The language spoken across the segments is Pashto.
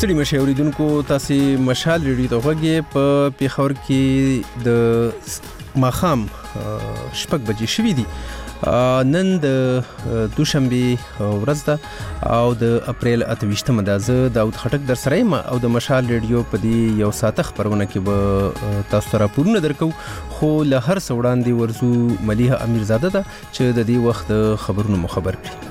ستړي مشه اوریدونکو تاسو مشال ریډیو ته وګورئ په پیښور کې د ماخام شپږ بجې شوې دي. نن د دوشنبه ورځ ده او د اپریل 28مه ده. زه داود خټک در سره یم او د مشال ریډیو په دې یو ساعته خبرونه کې به تاسو ته راپورونه درکو. خو له هر څه وړاندې ورزو ملیحه امیرزاده ده چې د دې وخت د خبرونو مخبر کړي.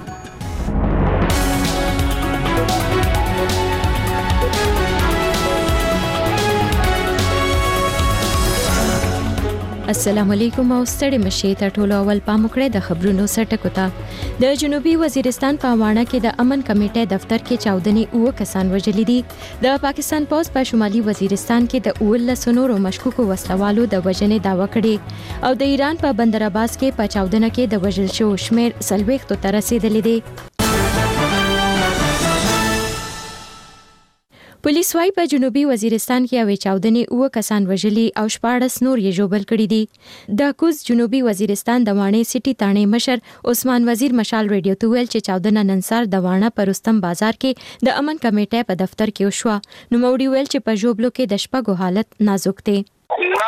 السلام علیکم او ستړي مشه ته ټولو اول پام وکړئ د خبرونو سرټکو ته. د جنوبي وزیرستان په واڼه کې د امن کمیټې دفتر کې چاودنې 9 کسان وژل دي. د پاکستان پولیس په شمالي وزیرستان کې د 19 نورو مشکوکو وسلوالو د وژنې دعوا کړې او د ایران په بندر عباس کې په چاودنه کې د وژل شو شمیر 40 ته رسیدلی دی. پولیس وايي په جنوبي وزیرستان کې اوې چاودنې 9 کسان وژلي او 14 نور یې ژوبل کړي دي. د کوز جنوبي وزیرستان د وانې سټي تانې مشر عثمان وزیر مشال ریډیو ته ویل چې چاودنه ننسار د وانه پر رستم بازار کې د امن کمیټې په دفتر کې وشوه. نو موړي ویل چې په ژوبلو کې د شپږو حالت نازک دی. نه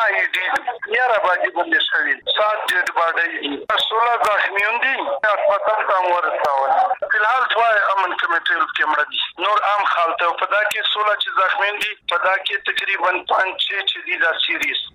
دې یاره باندې باندې شوی 7 ډیټ باډي 16 زخمیون دي هسپتال ته ورسول. فلحال ځوای امن کمیټې کې مړ دي. نور عام حالت په دا کې 16 چې زخمیون دي په دا کې تقریبا 5-6 چې دي دا سیریس.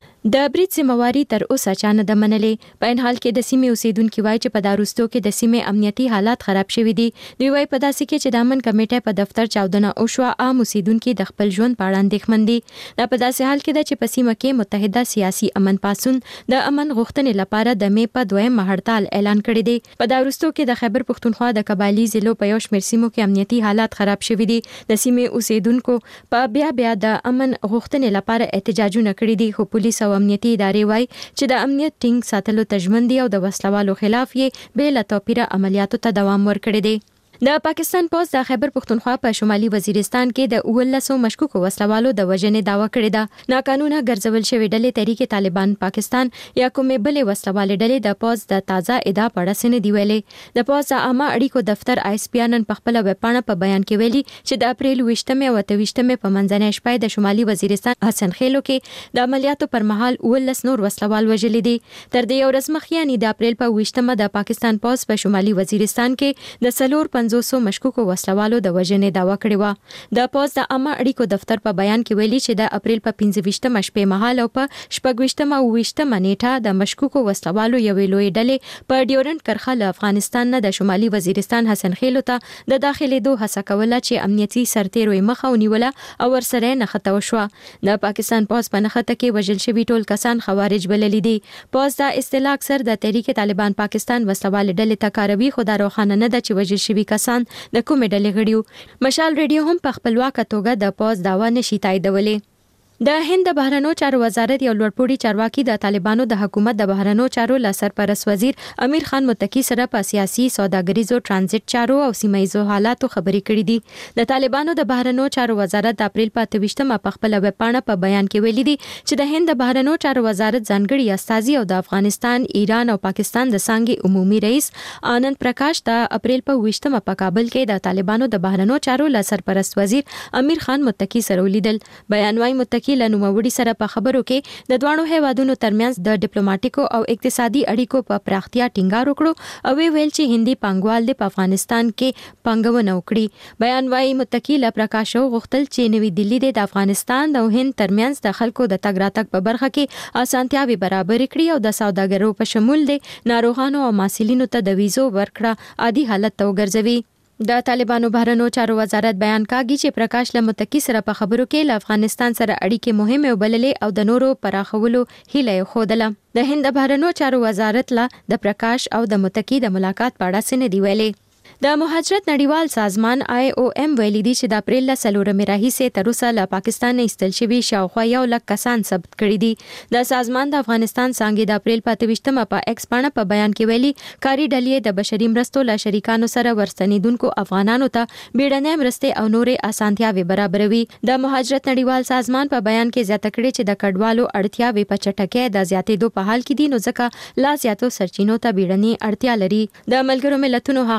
د برید سیمواري تر اوسه چانه د منلې. په ان حال کې د سیمې اوسیدونکو وایي چې په داروستو کې د سیمې امنیتي حالات خراب شوي دي. دوی وایي په داسې کې چې د امن کمیټې په دفتر چاودنه او شو عام اوسیدونکو د خپل ژوند په اړه اندېښمن دي. دا په داسې حال کې ده چې په سیمه کې متحده سیاسي امن پاسون د امن غوښتنې لپاره د می په 2 هړتال اعلان کړی دی. په داروستو کې د خیبر پښتونخوا د قبایلی ضلعو په یو شمېر سیمو کې امنیتي حالات خراب شوي دي. د سیمې اوسیدونکو په بیا د امن غوښتنې لپاره احتجاجونه کړي دي. خو پولیس او امنیتي ادارې وايي چې د امنیت ټینګ ساتلو تجمن دي او د وسلوالو خلاف یې بې له توپیره عملیاتو ته دوام ورکړی دی. د پاکستان پولیس د خیبر پښتونخوا په شمالي وزیرستان کې د 19 مشکوکو وسلوالو د وژنې دعوا کړې ده. ناقانونه ګرځول شوې ډلې تحریک طالبان پاکستان یا کومې بلې وسلوالې ډلې د پولیس د تازه ادعا په اړه سن دی ویلې. د پولیس عامه اړیکو دفتر آیس پی نن په خپل ویبپاڼه په بیان کې ویلي چې د اپریل 28 او 28 په منځنۍ شپه د شمالي وزیرستان حسن خیلو کې د عملیاتو پر مهال 19 نور وسلوال وژل دي. تر دې یو ورځ مخکې یعنی د اپریل په 28 د پاکستان پولیس په شمالي وزیرستان کې د 450 مشکوکو وسلوالو د وژنې دعوا کړې و. د پولیس د عامه اړیکو دفتر په بیان کې ویلي چې د اپریل په 15 شپې مهال او په 26 او 28 نیټه د مشکوکو وسلوالو یوې لوی ډلې په ډیورنټ کرښه له افغانستان نه د شمالي وزیرستان حسن خیلو ته د داخلي دوه هڅه کوله چې امنیتي سرتیرو یې مخه ونیوله او ورسره نښته وشوه. د پاکستان پولیس په نښته کې وژل شوي ټول کسان خوارج بللي دي. پولیس د اصطلاح اکثر د تحریک طالبان پاکستان وسلوال ډلې ته کاروي خو دا روښانه نه ده چې وژل شوي کسان د کومې ډلې غړي. مشال ریډیو هم په خپلواکه توګه د پولیس دعوا نشي تاییدولی. د هند د بهرنیو چارو وزارت یو لوړپوړي چارواکي د طالبانو د حکومت د بهرنیو چارو له سرپرست وزیر امیر خان متقی سره په سیاسي سوداګریزو ترانزیت چارو او سیمایي حالاتو خبرې کړې دي. د طالبانو د بهرنیو چارو وزارت د اپریل په 28 په خپل ویبپاڼه په بیان کې ویلي دي چې د هند د بهرنیو چارو وزارت ځانګړي استازي او د افغانستان، ایران او پاکستان د څنګه عمومي رئیس آنند پرکاش د اپریل په 28 په کابل کې د طالبانو د بهرنیو چارو له سرپرست وزیر امیر خان متقی سره ولیدل. بیان وايي متقی له نوموړي سره په خبرو کې د دوانو هیوادونو ترمنځ د ډیپلوماټیکو او اقتصادي اړیکو په پراختیا ټینګار وکړو او ویل چې هندي پانګوال د افغانستان کې پانګونه وکړي. بیان وايي متقی له پرکاشو غوښتل چې نوې دلی د افغانستان او هند ترمنځ د خلکو د تګ راتګ په برخه کې اسانتیاوي برابر کړي او د سوداګرو په شمول د ناروغانو او محصلینو ته د ویزو ورکړه عادي حالت ته وګرځوي. د طالبانو بهرنیو چارو وزارت بیان کاږي چې پرکاش له متقی سره په خبرو کې له افغانستان سره اړیکې مهمه وبللې او د نورو پراخولو هیله خوده. د هند بهرنیو چارو وزارت له د پرکاش او د متقی د ملاقات په اړه سن دی ویلي. د مهاجرت نړیوال سازمان IOM ویلي دي چې د اپریل له 4 راهیسې تر اوسه له پاکستان نه ایستل شوي شاوخوا 1 لک کسان ثبت کړي دي. د سازمان د افغانستان څنګه د اپریل په 28 په ایکس باندې په بیان کې ویلي کاری ډلې د بشري مرستو له شریکانو سره ورستنیدونکو افغانانو ته بیړنۍ مرستې او نورې اسانتیاوي برابروي. د مهاجرت نړیوال سازمان په بیان کې زیاته کړې چې د کډوالو اړتیاوي په چټکۍ د زیاتېدو په حال کې دي نو ځکه لا زیاتو سرچینو ته بیړنۍ اړتیا لري. د ملګرو ملتونو هغه سازمان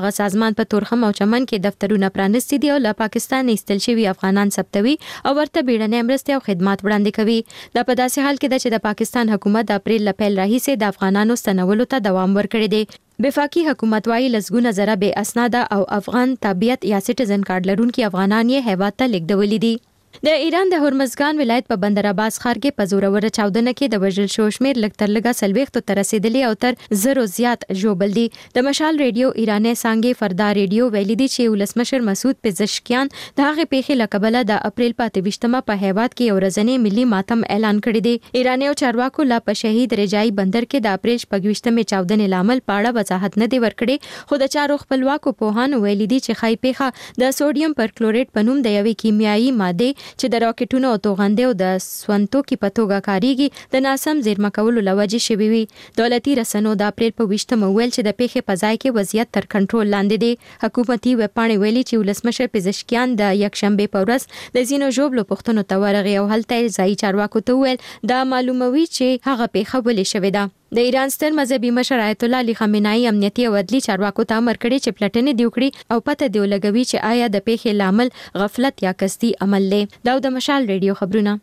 اسمان په تورخم او چمن کې دفترونه پرانستي دي او له پاکستان ایستل شوي افغانان ثبتوي او ورته بیړنۍ مرستې او خدمات وړاندې کوي. دا په داسې حال کې ده چې د پاکستان حکومت د اپریل له پیل راهیسې د افغانانو ستنولو ته دوام ورکړی دی. وفاقي حکومت وايي لسګونه زره بې اسناده او افغان تابعیت یا سټیزن کارت لرونکي افغانان یې هیواد ته لیږدولي دي. د ایران د هرمزګان ولایت په بندر عباس ښار کې په زوروره چاودنه کې د وژل شو شمیر لږ تر لږه 40 ته رسیدلی او تر 0 زیات ژوبل دي. د مشال ریډیو ایرانی څنګه فردا ریډیو ویلي دي چې ولسمشر مسعود پزشکیان د هغه پیښې لقبله د اپریل 28مه په هیواد کې ورځنی ملي ماتم اعلان کړی دی. ایرانی او چارواکو لا په شهید رجای بندر کې د اپریل 28مه چاودنې لامل پاړه وضاحت نه دی ورکړي، خو د چارو خپلواکو پوهانو ویلي دي چې خای پیښه د سوډیم پرکلوریټ په نوم د یوې کیمیاوي ماده چې د راکټونو او توغندې او د سونتو کې په توګه کاریږي د ناسم زیرمه کولو لوجې شوي وي. دولتي رسنیو د اپریل په 28مه ویل چې د پیښې په ځای کې وضعیت تر کنټرول لاندې دی. حکومتي ویبپاڼې ویلي چې ولسمشر پزشکیان د یکشنبه په ورځ د ځینو ژوبلو پوښتنو ته ورغی او هلته ځایي چارواکو ته ویل دا معلوموي چې هغه پیښه ولې شوې ده. د ایران ستر مذهبي مشر آیت الله علي خامنه‌ای امنیتي او عدلي چارواکو ته امر کړی چې پلټنې دی وکړي او پته دی ولګوي چې آیا د پیښې لامل غفلت یا قصدي عمل لې. دا د مشال ریډیو خبرونه.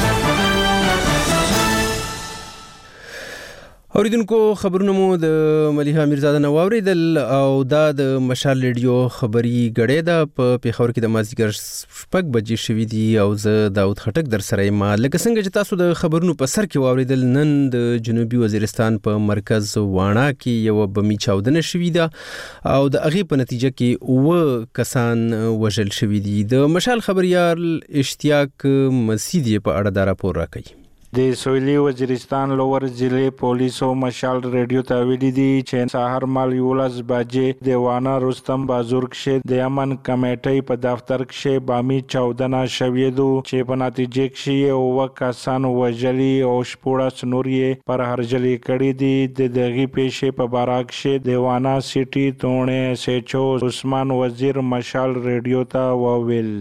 اوریدونکو خبرونه مو د ملیحه میرزاده نو اوریدل او دا د مشال ریډیو خبري غړې ده په پیښور کې د مازیګر 6 بجې شوې دي او زه داود خټک در سره ما لکه څنګه چې تاسو د خبرونو په سر کې اوریدل نن د جنوبي وزیرستان په مرکز واڼه کې یو بمي چاودنه شوې ده او د هغې په نتیجه کې 9 کسان وژل شوي دي. د مشال خبريال اشتیاق مسیدی په اړه دا راپور راکړي. د سویلي وزیرستان لوور ضلع پولیسو مشال ریډیو ته ویلي دي چې سحر مال 11 بجې د وانا رستم بازار کې د امن کمیټې په دفتر کې بامي چاودنه شوې ده چې په نتیجه کې یو کسان وژلي او شپږ نورې پر هرجلي کړي دي. د دغه پیښې په باره کې د وانا سټي تونه سچو عثمان وزیر مشال ریډیو ته وویل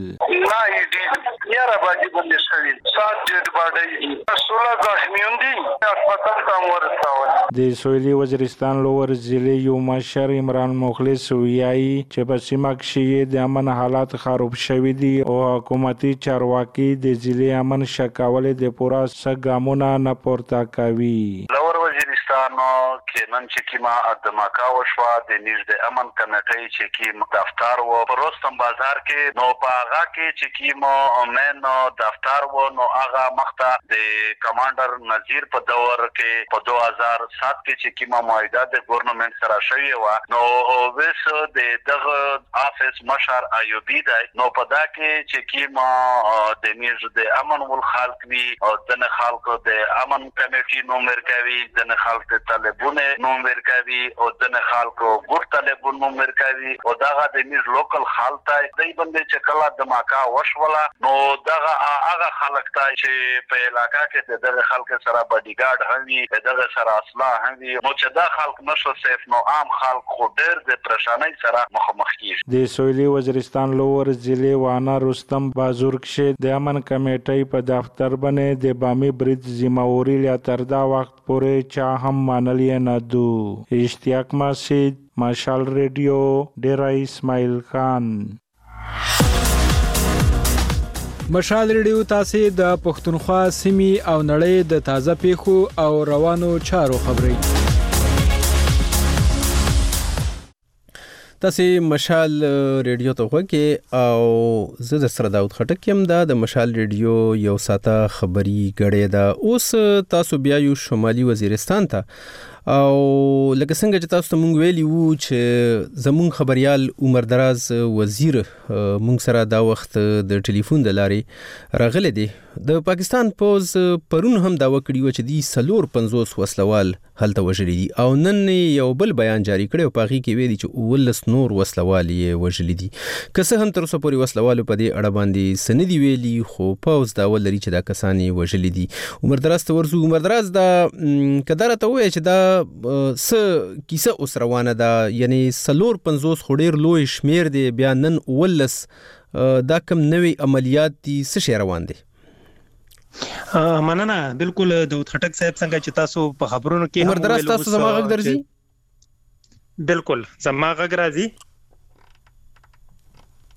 11 بجې باندې شوی 7 ډېډ باډي 16 زخمیون دي هسپتال ته ورسول. د سویلي وزیرستان لوور ضلع یو مشر عمران مخلص ویایي چې په سیمه کې د امن حالات خراب شوي دي او حکومتي چارواکي د ضلع امن شکاولې د پورا سګامونه نه پورته کوي. لوور وزیرستان کې نن چې کیما ادماکا وشوا د نږدې امن کمیټې چې کیم دفتر و په رستم بازار کې نو پاغا کې چې کیما مین دفتر و نو هغه مخته د کمانډر نذیر په دور کې په 2007 کې چې کیما معاهده د ګورنمنت سره شوی و نو وس د دغه افیس مشر ایوبی دی نو په دا کې چې کیما د میز د امن ول خلق وی او د خلکو د امن کمیټې نومر کوي د خلکو طالبونه نومر کوي او د خلکو ګور طالبونه نومر کوي او دغه د میز لوکل خلک ته دای باندې چې کله د ماکا وشولا نو دغه هغه خلک ته چې په علاقہ کې دغه خلک سره باډیګارد هم دغه سره اصلاح هم نو چې دا خلک نشو سیف نو عام خلک خو ډېر د پریشانۍ سره مخامخ کیږي. د سویلي وزیرستان لوور ضلع وانا رستم بازار کې د امن کمیټې په دفتر باندې د بامي برید ذمہواری لا تر دا وخت پورې چا هم منلې نه دو. اشتیاق مسید مشال ریډیو ډیرا اسماعیل خان. مشال ریډیو تاسو د پښتونخوا سیمې او نړۍ د تازه پیښو او روانو چارو خبري تاسو مشال ریډیو ته وګورئ او زه د سره داود خټک یم د مشال ریډیو یو ساته خبري غړې ده. اوس تاسو بیا یو شمالي وزیرستان ته او لکه څنګه چې تاسو ته مونږ ویلی وو چې زمون خبريال عمر دراز وزیر مونږ سره دا وخت د ټلیفون د لارې راغلی دی. د پاکستان پوز پرون هم دا وکړي و چې دی 450 وسلوال هلته وژلي دي او نن یو بل بیان جاری کړی او پاغي کې ویلي چې 19 نور وسلوال یې وژلي دي. که څه هم تر اوسه پورې وسلوالو په دې اړه باندې سندي ویلي خو پوز دا ولري چې دا کسان یې وژلي دي. عمر دراز ته ورزو. عمر دراز دا کدار ته وایي چې دا س کیسه اوس روانه ده یعنی 450 خډیر لوی شمیر دی بیا نن 19 دا کوم نوې عملیات دي څه شي روان دي؟ مننه بالکل داود خټک صاحب څنګه چې تاسو په خبرونو کې عمر دراز تاسو زما غږ درځي؟ بالکل زما غږ راځي.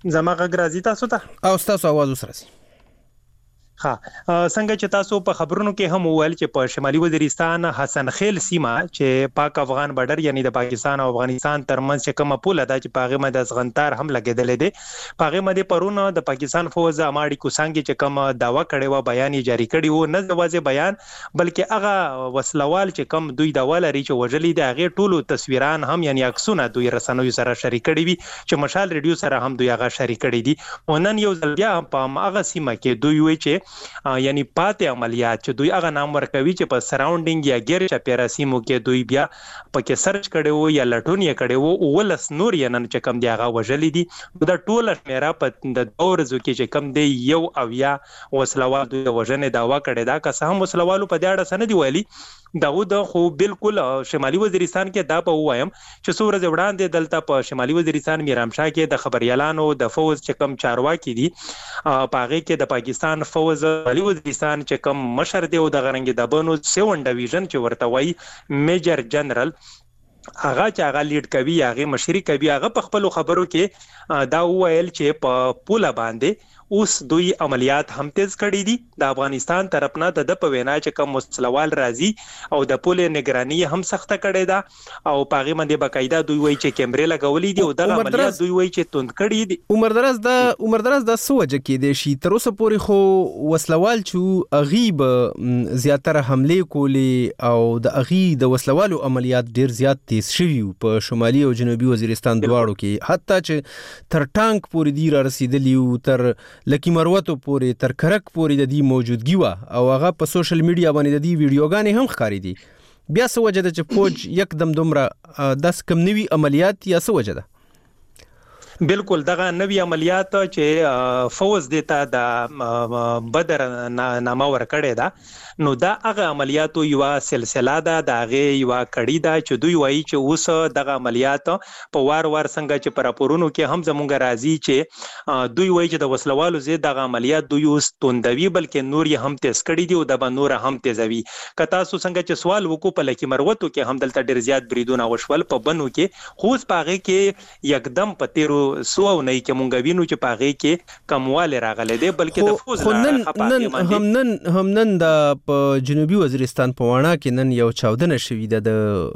زما غږ راځي تاسو ته او تاسو आवाज اوس راځي. ها څنګه چې تاسو په خبرونو کې هم وویل چې په شمالي وزیرستان حسن خیل سیمه چې پاک افغان بارډر یعنی د پاکستان او افغانستان ترمنځ چې کومه پوله ده چې پاغه مده زغنتار هم لګیدلې ده پاغه مده پرونه د پاکستان فوج اماړي کوسانګي چې کوم داوا کړي و بیان جاری کړي و نه ځوازه بیان بلکې هغه وسلوال چې کوم دوی داوا لري چې وجلې د هغه ټولو تصویران هم یعنی عکسونه دوی رسنوي سره شریک کړي وي چې مشال ریډیو سره هم دوی هغه شریک کړي دي ونن یو ځل بیا په هغه سیمه کې دوی وی چې یعنی پاتې عملیات چې دوی هغه نام ورکوي چې په سراوندینګ یا غیر چاپیره سیمو کې دوی بیا پکې سرچ کړي وو یا لټون یې کړي وو ولس نور یې نن چې کم دی هغه وجلې دي دا ټول شمیره په د دور زو کې چې کم دی یو او یا وسلوال دوی وجنه داوا کړي دا که هم وسلوالو په دې اړه سند ویلي داود خو بالکل شمالي وزیرستان کې دا په وایم چې سورج وړاندې دلته په شمالي وزیرستان میرامشاه کې د خبريالانو د فوج چې کم چارواکي دي پاغه کې د پاکستان فوج شمالي وزیرستان چې کم مشر دی او د غرنګ د بنو 7 ډیویژن چې ورته وایي میجر جنرال هغه چې هغه لیډ کوي هغه مشري کوي هغه په خپل خبرو کې دا وویل چې په پوله باندې اوس دوی عملیات هم تیز کړي دي د افغانستان طرف نه د په وینا چې کوم وسلوال راځي او د پوله نگرانی هم سخته کړي ده او پاغي باندې باقاعده دوی وایي چې کیمرې لګولې دي او د عملیات دوی وایي چې توند کړي دي عمر دراز د سوجه کې د شي تر اوسه پورې خو وسلوال چې غیب زیاتره حمله کولې او د اغي د وسلوالو عملیات ډیر زیات تیز شوي په شمالي او جنوبي وزیرستان دواړو کې حتی چې تر ټانک پورې دی را رسیدلی او تر لکی مروتو پورې تر کرک پورې د دې موجودګي وا او هغه په سوشل میډیا باندې د دې ویډیوګانې هم ښکاري دي بیا څه وجه ده چې فوج یکدم دومره داس کم نوي عملیات یا څه وجه ده بالکل دغه نوی عملیات چې فوز دیتا د بدر نامه ورکړی دا نو دا هغه عملیاتو یو سلسله ده د هغه یو کړی دا چې دوی وایي چې اوس دغه عملیات په وار څنګه چې پر راپورونو کې هم زمونږ راځي چې دوی وایي چې د وسلوالو زید دغه عملیات دوی اوس توندوي بلکې نور یې هم تیز کړی دی او د بنور هم تیزوي کتا سو څنګه چې سوال وکړو په لکی مروتو کې هم دلته ډیر زیات بریدونه وشول په بنو کې خو پاغه کې یکدم په تیرو سو او نه کې مونږ وینو چې پاغه کې کمواله راغله دی بلکې د فوز هم نن د په جنوبي وزیرستان په واڼه کې نن یو چاودنه شوې ده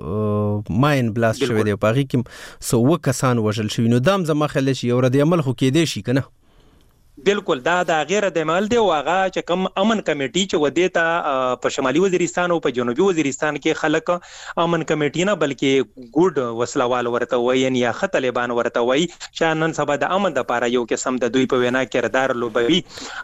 د ماین بلاست شوې ده په هغه کې سو کسان وژل شوي نو دام زما خل شي او رد عمل خو کې دی شي کنه بالکل دا د غیر د عمل دی او هغه چې کم امن کمیټي چې ودیتا په شمالي وزیرستان او په جنوبي وزیرستان کې خلک امن کمیټي نه بلکې ګډ وسلوال ورته وایي یا طالبان ورته وایي چې نن سبا د امن لپاره یو قسم د دوی په وینا کردار لوبوي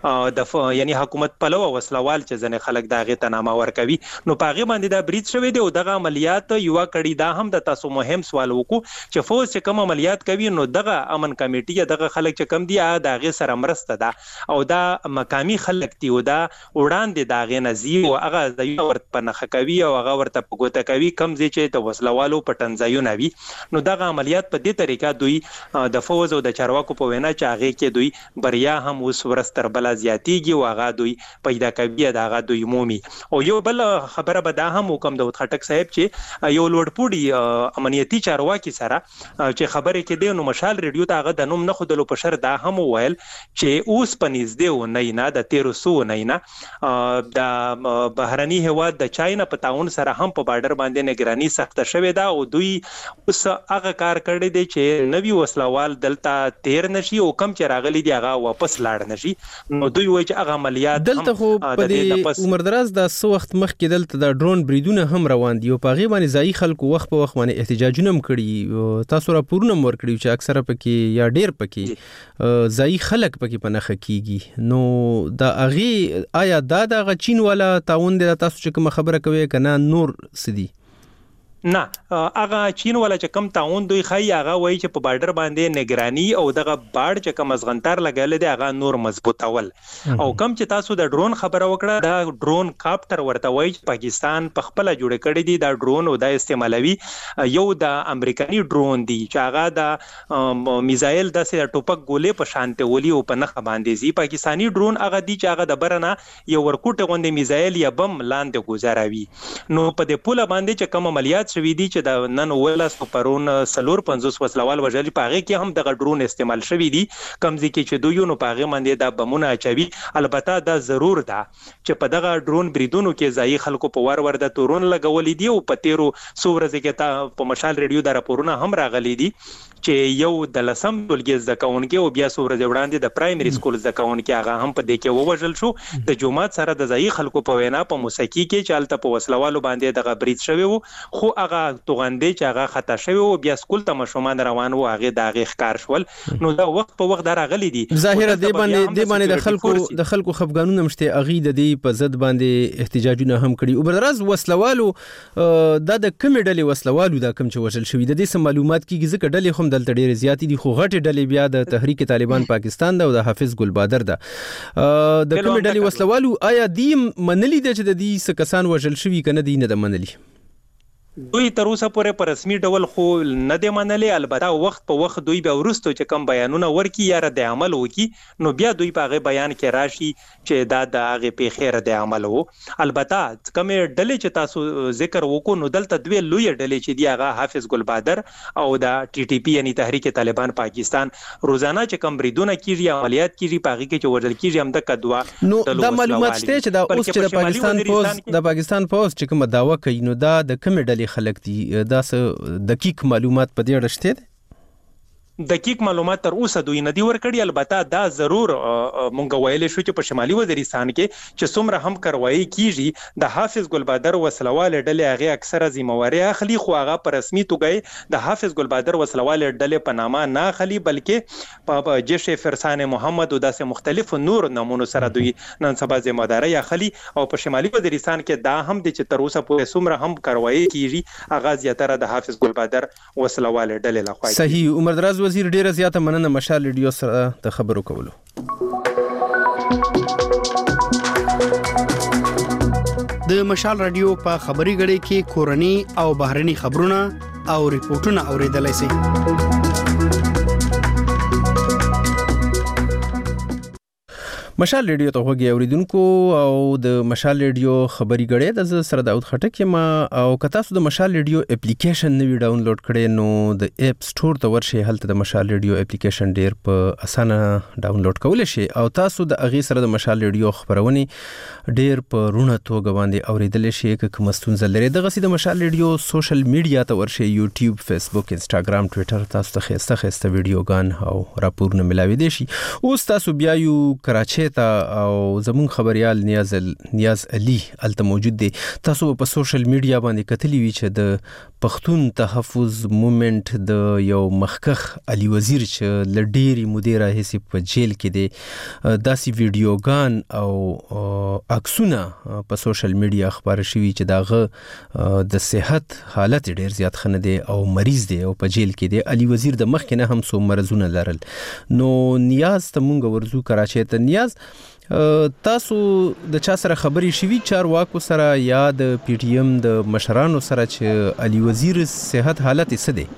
د یعنی حکومت پلو وسلوال چې ځنه خلک داغه تنامه ورکوي نو پاغه باندې دا بریټ شوی دی او دغه عملیات یو کړي دا هم د تاسو مهم سوال وکړو چې فوج چې کوم عملیات کوي نو دغه امن کمیټي دغه خلک چې کم دي دغه سره مرسته ده او دا مقامی خلک دی او دا وړاندې داغه نزي او هغه د یو ورته پنخه کوي او هغه ورته پګوته کوي کم ځای چې د وسلوالو پټنځایونه وي نو دغه عملیات په دې طریقه دوی د فوج او د چارواکو په وینا چې هغه کې دوی بریا هم اوس ورستر بل زیاتیږي او هغه دوی پیدا کوي دغه دوی مومي او یو بل خبره به دا هم حکم د خټک صاحب چې یو لوړپوړي امنیتي چارواکي سره چې خبره کې دی نو مشال ریډیو ته هغه د نوم نه خودلو په شر دا هم ویل چې اوس پنځ دی نه د 1300 نه د بهرني هواد د چاینا په تعاون سره هم په بارډر باندې نگرانی سخته شوې ده او دوی اوس هغه کار کړی دی چې نوی وسلوال دلته تیر نشي او کم چې راغلي دی هغه واپس لاړ نشي نو دوی وایي چې هغه عملیات دلته خو په دې عمر دراز د سو وخت مخکې دلته د ډرون بریدونه هم روان دي او په غي باندې ځای خلکو وخت په وخت باندې احتجاجونه هم کړي تاسو راپورونه مور کړی چې اکثره پکې یا ډیر پکې ځای خلک پکې پنخه کیږي نو دا اغي آیا دا چین والا تعاون د تاسو چې کوم خبره کوي کنه نور سدي نه هغه چین ولا چې کم تعاون دوی خای هغه وایي چې په بارډر باندې نگرانی او دغه بارډ چې کم ازغنتار لګل دي هغه نور مضبوطول او کم چې تاسو د ډرون خبره وکړه دا ډرون کاپټر ورته وایي چې پاکستان په خپل جوړ کړی دی دا ډرون او د استعمالوي یو د امریکایي ډرون دی چې هغه د میزایل د ټوپک ګولې په شانته ولي او په نخ باندې زی پاکستانی ډرون هغه دی چې هغه د برنه یو ورکوټ غوندې میزایل یا بم لاندې گزاروي نو په دې پوله باندې چې کوم عملیات معلومات شوي دي چې د نن ولس پرون 450 وسلوال وژل په هغه کې هم د ډرون استعمال شوی دي کمزې کې چې دوی نو په هغه باندې د بمونه اچوي. البته دا ضرور ده چې په دغه ډرون بریدونو کې ځای خلکو په ور د تورون لګولې دي او په تیرو سورزه کې تا په مشال ریډیو د راپورونه هم راغلي دي چې یو د لسم ټولګي زده کوونکي او بیا سورزه وړاندې د پرایمري سکول زده کوونکي هغه هم په دې کې ووژل شو. د جمعات سره د ځای خلکو په وینا په موسیقي کې چالت په وسلوالو باندې دغه برید شوی وو خو هغه توغندې چې هغه خطا شوی وو بیا سکول ته مشومان روان وو هغه دغه ښکار شول. نو دا وخت په وخت راغلي دي ظاهره دی باندې د خلکو خفګانونه مشته اغي د دې په ضد باندې احتجاجونه هم کړي. او برراز وسلوالو د کوم ډلې وسلوالو دا کوم چې وژل شوی د دې سم معلومات کیږي ځکه ډلې هم دلته ډېر زیاتې دي خو غټې ډلې بیا د تحریک طالبان پاکستان دا او د حافظ ګلبادر دا د کوم ډلې وسلوالو آیا دی منلی د چې د دې سکسان وژل شوی کنه دی نه د منلی دوی تر اوسه پورې په رسمي ډول خو نه دی منلي. البته وخت په وخت دوی به ورستو چې کوم بیانونه ورکي یا رد عمل وکي نو بیا دوی په هغه بیان کې راشي چې دا د هغه په خیر د عمل وو. البته کوم ډلې چې تاسو ذکر وکړو نو دلته دوی لوی ډلې چې دی هغه حافظ ګلبادر او د ټي ټي پی یعنی تحریک طالبان پاکستان روزانه چې کوم بریدونه کیږي عملیات کیږي په هغه کې چې وژل کیږي هم د کدوا نو دا معلومات شته چې دا اوس چې د پاکستان پوز چې کوم داوا کوي نو دا د کوم ډلې خلک دي دا څه دقیق معلومات په دې اړه شته؟ دقیق معلومات تر اوسه دوی نه دی ورکړي. البته دا ضرور مونږ ویل شو چې په شمالي وزیرستان کې چې څومره هم کاروایی کیږي د حافظ ګلبادر وسلوال ډلې هغه اکثره ذمہواری اخلي خو هغه په رسمي توګه د حافظ ګلبادر وسلوال ډلې په نامه نه اخلي بلکې په جيش فرسان محمد او داسې مختلف نور نمونه سره دوی نن سبا ذمہداري اخلي. او په شمالي وزیرستان کې دا هم د چې تر اوسه پورې څومره هم کاروایی کیږي هغه زیاتره د حافظ ګلبادر وسلوال ډلې لخوا. صحیح. عمر دراز وزیر ډیره زیاته مننه مشال ریډیو سره د خبرو کولو. د مشال رادیو په خبري غړي کې کورني او بهرني خبرونه او ریپورتونه اوریدلای شئ. مشال ریډیو ته وګورئ اوریدونکو او د مشال ریډیو خبري غړي د سره داود خټک ما او کتا سو د مشال ریډیو اپلیکیشن نوی ډاونلوډ کړئ نو د اپ سٹور ته ورشئ هلته د مشال ریډیو اپلیکیشن ډیر په اسانه ډاونلوډ کولای شئ او تاسو د اغه سره د مشال ریډیو خبرونه ډیر په رونه توګه باندې اوریدل شئ که مستونزه لري دغه سي د مشال ریډیو سوشل میډیا ته ورشئ یوټیوب فیسبوک انستګرام ټوئیټر تاسو ته خسته ویډیوګان او راپورونه ملاوي دي شي. اوس تاسو بیا یو کراچي ته او زمون خبريال نیاز علي الته موجود دي. تاسو په سوشل میډیا باندې کتلی وی چې د پښتون تحفظ موومېنټ د یو مخکخ علي وزیر چې لډيري مدیره هسي په جیل کې دي داسي ویډیوګان او عکسونه په سوشل میډیا خبر شوي چې داغه د صحت حالت ډیر زیات خنه دي او مریض دي او په جیل کې دي. علي وزیر د مخ کې نه هم سو مرزونه لرل. نو نیاز ته مونږ ورزو کراچي ته. نیاز تاسو د چا سره خبري شوي چارواکو سره یا د پی ټی ایم د مشرانو سره چې علي وزیر صحت حالت څه دی؟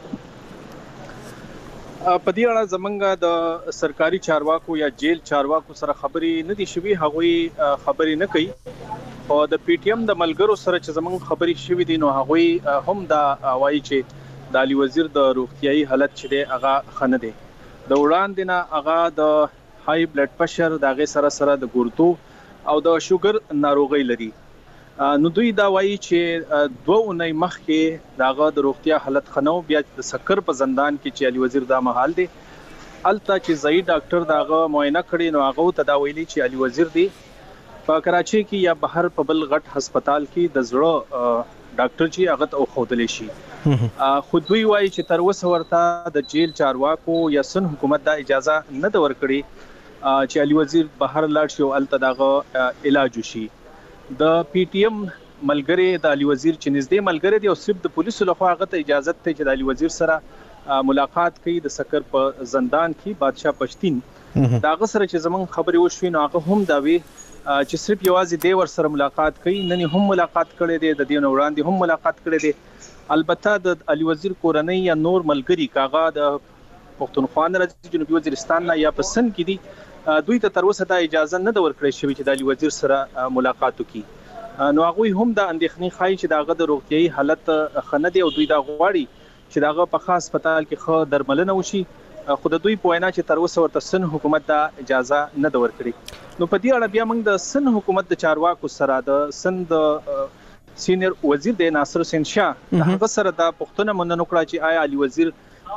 په دې اړه زمونږ د سرکاري چارواکو یا جیل چارواکو سره خبري نه دي شوي هغوی خبري نه کوي او د پی ټی ایم د ملګرو سره چې زمونږ خبري شوي دي نو هغوی هم دا وایي چې د علي وزیر د روغتيایي حالت چې دی هغه خنه دی. د وړاندې نه هغه د های بلډ پريشر دغه سره د ګردو او د شوګر ناروغي لري. نو دوی دا وایي چې 2 اونۍ مخکې دغه د روغتیا حالت خنو بیا د سکر په زندان کې چې علي وزیر دا مهال دی الته چې ځای ډاکټر دغه معاینه کړي نو هغه ته دا ویلي چې علي وزیر دی په کراچي کې یا بهر په بل غټ هسپتال کې د زړه ډاکټر چې هغه ته خوذل شي. خو دوی وایي چې تر اوسه ورته د جیل چارواکو یا سن حکومت دا اجازه نه د ورکړي چې علي وزیر بهر لاړ شي او الته دغه علاج وشي. د پی ټی ایم ملګری د علي وزیر چې نږدې ملګری دی او صرف د پولیسو لخوا هغه ته اجازه ته چې د علي وزیر سره ملاقات کوي د سکر په زندان کې بادشاه پښتين داغه سره چې زمون خبري وشوي نو هغه هم دا وی چې صرف یوازې د ور سره ملاقات کوي نن هم ملاقات کړي دي د دین وړاندې هم ملاقات کړي دي. البته د علي وزیر کورنۍ یا نور ملګری کاغه د پښتونخوا نه جنوبي وزیرستان نه یا پسند کې دي دوی ته تر اوسه دا اجازه نه د ورکړې شوې چې د علي وزیر سره ملاقات وکړي. نو هغه هم د اندېښنې خای چې داغه د روغتيایي حالت خنه دی او دوی دا غواړي چې داغه په خاص هسپتال کې خو درملنه وشي خو د دوی په وینا چې تر اوسه ورته سن حکومت دا اجازه نه د ورکړي. نو په دې اړه بیا موږ د سن حکومت د چارواکو سره د سن د سینیئر وزیر د ناصر حسین شاه هغه سره د پښتون مننه کړه چې آیا علي وزیر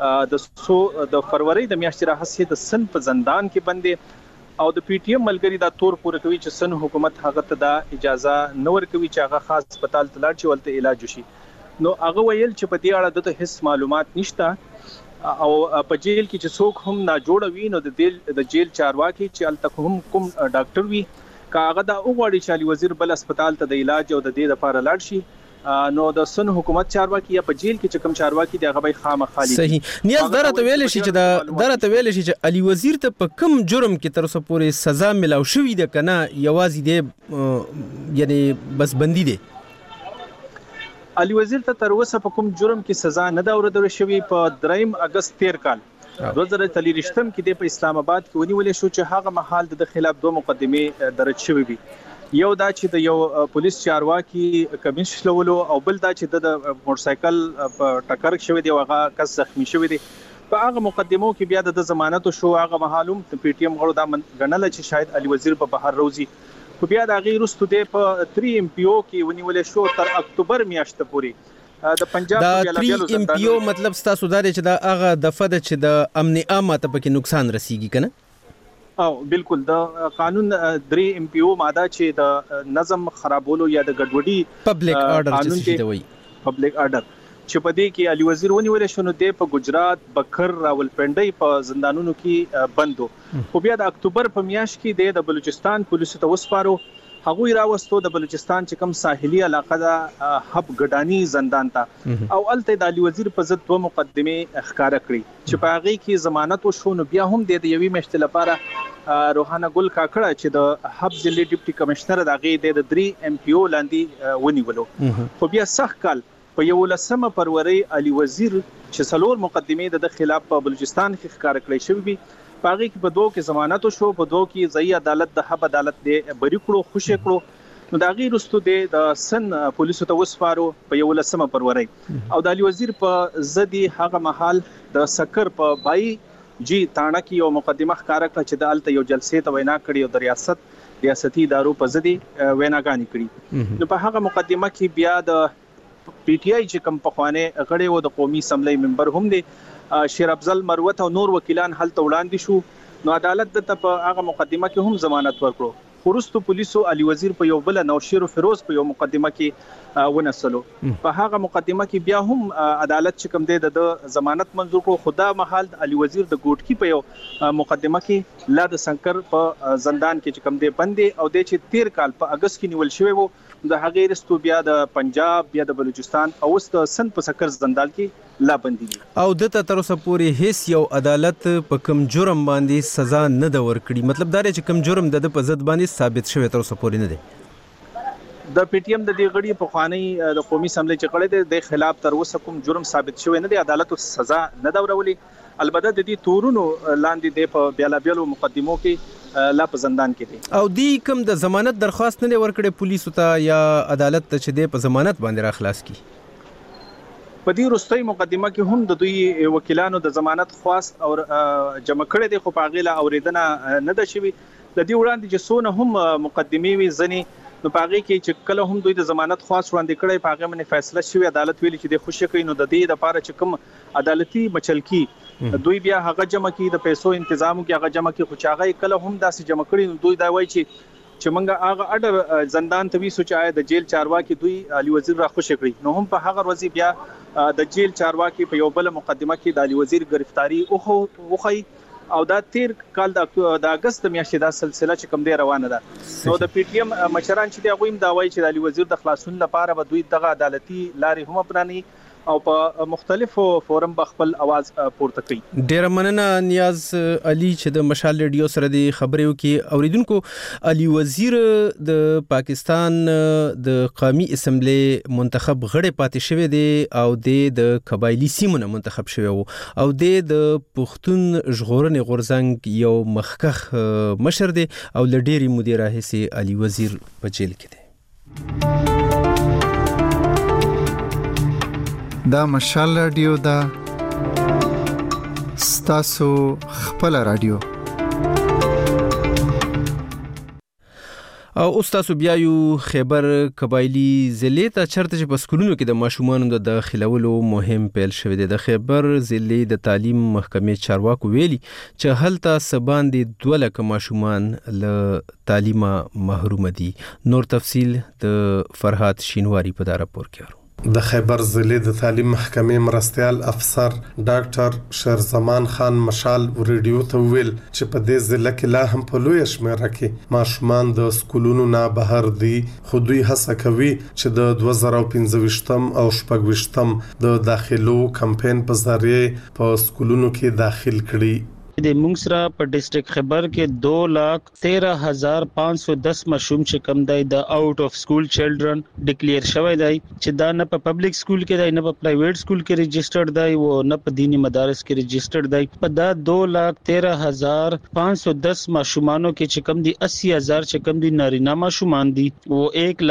د فروری د میاشتې راهسي د سن په زندان کې بندي او د پی ټی ایم ملګری دا تور پوره کوي چې سن حکومت هغه ته د اجازه نه ورکوي چې هغه خاص هسپتال ته لاړ شي ولته علاج وشي. نو هغه ویل چې په دې اړه د هیڅ معلومات نشته او په جیل کې چې څوک هم نه جوړ وي نو د جیل چارواکي چې الته کوم ډاکټر وي کاغه دا وګړي چې علي وزیر بل هسپتال ته د علاج او د دې لپاره لاړ شي نو د سن حکومت چارواکي یا په جیل کې چې کوم چارواکي دی هغه به خامخالي صحیح نیاز درته ویل شي چې علي وزیر ته په کوم جرم کې تر اوسه پورې سزا ملاو شوې ده کنه یوازې دی یعنی بس بندي دی. علي وزیر ته تر اوسه په کوم جرم کې سزا نه دا اوریدل شوې. په 3 اگست 13 کال 2023 کې د اسلام آباد کې ونیول شو چې هغه مهال د خلاف 2 مقدمه درج شوې وي. یو دا چې د یو پولیس چارواکي کمیشن شلولو او بل دا چې د موټر سایکل په ټکر شوې دی او هغه کس زخمی شوې دی. په هغه مقدمو کې بیا د ضمانت شو هغه معلوم د پی ټی ایم غړو دا غنل چې شاید علي وزیر په بهر روزي خو بیا د غیر رستو د په 3 ام پی او کې ونیول شو تر اکتوبر میاشتې پورې. د پنجاب د 3 ام پی او مطلب ستاسو دا چې دا هغه د فد چې د امن عامه ته پکې نقصان رسیږي کنه او بالکل د قانون 3 ام پی او ماده چې د نظم خرابولو یا د ګډوډي پبلک آرډر چې دی پبلک آرډر چې په دې کې علي وزیر ونیول شو د په گجرات بکر راولپنډي په زندانونو کې بندو. خو بیا د اکتوبر په میاشت کې د بلوچستان پولیسو ته وسپارو هغه راوستو د بلوچستان چې کوم ساحلي علاقه ده حب ګډانی زندان ته او الته د علي وزیر په ضد 2 مقدمه ښکارا کړی چې په هغه کې ضمانت وشو. نو بیا هم د یوې مشت لپاره روحانه ګل کاکړه چې د حب ضلع ډیپټي کمشنر دغه د 3 ام پی او لاندې ونیولو. خو بیا سخت کال په 11 فروری علي وزیر چې 4 مقدمه د خلاف په بلوچستان کې ښکارا کړی شوی پاغي کې په 2 کې ضمانت شو په 2 کې ځای عدالت د حب عدالت دی بری کړو خوشی کړو. نو دا غیر رستو د سن پولیسو ته وسپارو په 11 فروری او د علي وزیر په زدي هغه محل د سکر په 22 جی تاڼه کې یو مقدمه ښکارا کړ چې د الته یو جلسې ته وینا کړی او د ریاستي ادارو په زدي ویناګانی کړی. نو په هغه مقدمه کې بیا د پی ټی آی چې کوم پخوانه غړي و د قومي اسمبلی ممبر هم دی شیر افضل مروت او نور وکیلان هلته وړاندې شو. نو عدالت په هغه مقدمه کې هم ضمانت ورکړو. خورستو پولیسو علي وزیر په یو بل نوشیر فیروز په یو مقدمه کې ونسلو. په هغه مقدمه کې بیا هم عدالت چې کوم دی د ضمانت منظور کړو. خدا محل علي وزیر د ګوټکی په یو مقدمه کې لا د سنکر په زندان کې چې کوم دی بندي او د 13 کال په اگست کې نیول شوی وو. د هغه رستو بیا د پنجاب بیا د بلوچستان او د سن په سکر زندان کې لا بندي او د تر اوسه پورې هیڅ یو عدالت په کوم جرم باندې سزا نه د ورکړي. مطلب دا چې کوم جرم د په ضد باندې ثابت شوی تر اوسه پورې نه دی. د پی ټی ایم د دې غړي په خواني د قومي اسمبلی چې کړي د خلاف تر اوسه کوم جرم ثابت شوی نه دی. عدالت سزا نه دا ورولي. البته د دې تورونو لاندې د په بیلابیلو مقدمو کې لا په زندان کې دي او دی کوم د ضمانت درخواست نه ورکړي پولیسو ته یا عدالت ته چې د په ضمانت باندې را خلاص کی. په دې وروستۍ مقدمه کې هم د دوی وکیلانو د ضمانت خواست او جمع کړي دي خو په غیله اوریدنه نه ده شوی. د دې وړاندې چې سونه هم مقدمه وي ځنی نو پاغي کې چې کله هم دوی د ضمانت خواست وړاندې کړي پاغه باندې فیصله شوی عدالت ویلي چې د خوشی کوي. نو د دې لپاره چې کوم عدالتي مچلکی دوی بیا هغه جمع کی د پیسو تنظیم کې هغه جمع کی خو چاغه کله هم داسې جمع کړي. نو دوی دا وایي چې منګه هغه اډر زندان ته وی سوچای د جیل چارواکي دوی علي وزیر را خوشی کړي. نو هم په هغه ورځ بیا د جیل چارواکي په یو بل مقدمه کې د علي وزیر گرفتاری اوخی او دا 13 کال د اگست میاشتې دا سلسله چې کوم دی روانه ده. نو د پی ټی ایم مشران چې دی غویم دا وایي چې د علي وزیر د خلاصون لپاره به دوی دغه عدالتي لارې هم اپناني او په مختلفو فورم بخپل आवाज پورته کوي. ډیر مننه نیاز علي چې د مشال ریډیو سره د خبرو کې اوریدونکو. علي وزیر د پاکستان د قومي اسمبلی منتخب غړی پاتې شوی دی او د قبایلی سیمونو منتخب شوی وو او د پښتون ژغورنې غورځنګ یو مخکخ مشر دی او لډيري مدیر راهسي علي وزیر په جیل کې دی. دا مشال رادیو دا ستاسو خپل رادیو. او اوس تاسو بیا یو خیبر قبایلی ضلع ته چرته چې په سکولونو کې د ماشومانو د داخلولو مهم پیل شوی دی. د خیبر ضلع د تعلیم محکمې چارواکو ویلي چې هلته سباندې 2 لک ماشومان له تعلیمه محروم دي. نور تفصیل د فرهاد شینواری په دا راپور کې. د خیبر ضلع د تعلیم محکمې مرستیال افسر ډاکټر شیرزمان خان مشال ریډیو ته ویل چې په دې ضلع کې لا هم په لوی شمیره کې ماشومان د سکولونو نه بهر دي، خو دوی هڅه کوي چې د 2015 او 2016 د داخلو کمپاین په ذریعه په سکولونو کې داخل کړي. د مونږ سره په ډیسټریکټ خیبر کې 2,13,510 ماشوم چې کم دی د آوټ اف سکول چلډرن ډیکلیئر شوی دی چې دا نه په پبلک سکول کې دی، نه په پرایویټ سکول کې ريجسترډ دی او نه په دینی مدارس کې ريجسترډ دی. په دا 2,13,510 ماشومانو کې چې کم دی 80,000 چې کم دی نارینه ماشومان دي او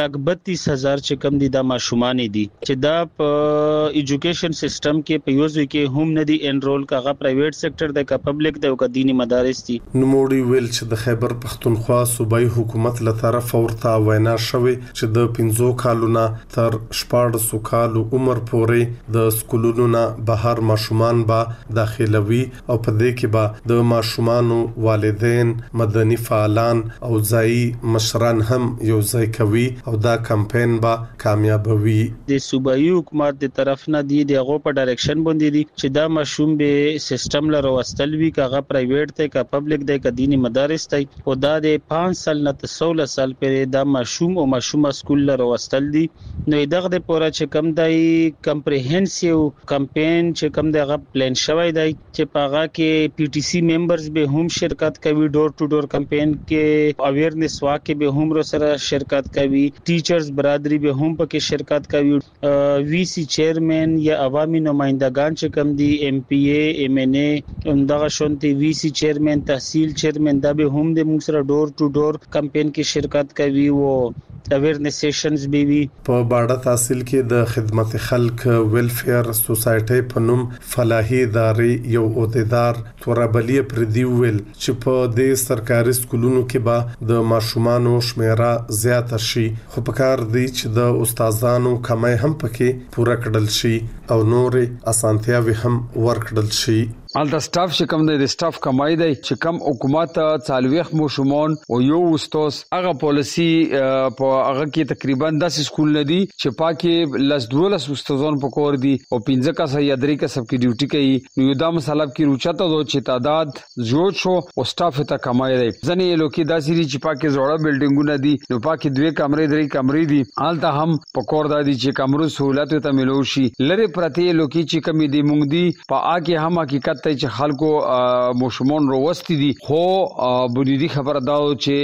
1,32,000 چې کم دی دا ماشومان دي چې دا په ایجوکیشن سیستم کې په یوځای کې هم نه دي انرول کاغه پرایویټ سېکټر دی کا پبلک د دینی مدارس دي. نوموړي ویل چې د خیبر پښتونخوا صوبایي حکومت له طرفه ورته وینا شوې چې د 15 کالونو تر 14 کالو عمر پورې د سکولونو نه بهر ماشومان به داخلوي او په دې کې به د ماشومانو والدین، مدني فعالان او ځایي مشران هم یو ځای کوي او دا کمپاین به کامیابوي. د صوبایي حکومت د طرف نه دی دغه په ډایرکشن باندې دي چې دا ماشوم به سیستم لره وستل وی کاغه پرایویټ ته کا پبلک دی کا دینی مدارس ته او دا د 5 سال نه 16 سال پرې دا ماشوم او ماشومه سکول لره وستل دي. نو دغه د پورا چې کم دی کمپریهنسیو کمپاین چې کم دی غو پلان شوی دی چې پاغه کې پی ټی سی ممبرز به هم شرکت کوي، ډور ټو ډور کمپاین کې اویرنس واکه به هم سره شرکت کوي، ټیچرز برادری به هم پکې شرکت کوي، وی سی چیرمن یا عوامي نمائندگان چې کم دی ایم پی ای ایم ان ای دغه شونتي وی سی چیرمن، تحصیل چیرمن دا به هم د موږ سره ډور ټو ډور کمپاین کې شرکت کوي او اویرنس سیشنز به وي. په باډه تحصیل کې د خدمت خلک ویلفیر سوسایټي په نوم فلاحي ادارې یو عہدیدار تورابلی پردي ویل چې په دې سرکاري سکولونو کې به د ماشومانو شمیره زیاته شي، خو په کار دی چې د استادانو کمای هم پکې پوره کړل شي او نورې اسانتیاوي هم ورکړل شي. ال د سټاف چې کم دی د سټاف کمای دی چې کم حکومت څالويخ مشمون او یو استاد هغه پالیسی په هغه کې تقریبا 10 سکول ندي چې پاکي لس 12 استادان پکور دي او 15 کا یا درې کا سب کی ډیوټي کوي. نو دا مطلب کې روچته دو چې تعداد زیات شو او سټاف ته کمای دی. ځنې لوکي داسې دي چې پاکي زوړه بلډینګونه دي، نو پاکي 2 کمرې 3 کمرې دي، حالت هم پکور دادي چې کمرو سہولت ته ملو شي. لری پرتی لوکي چې کمی دی مونږ دي په اګه هم حقیقت ته چې خلکو مشمون روستي دي، خو بنیادی خبره دا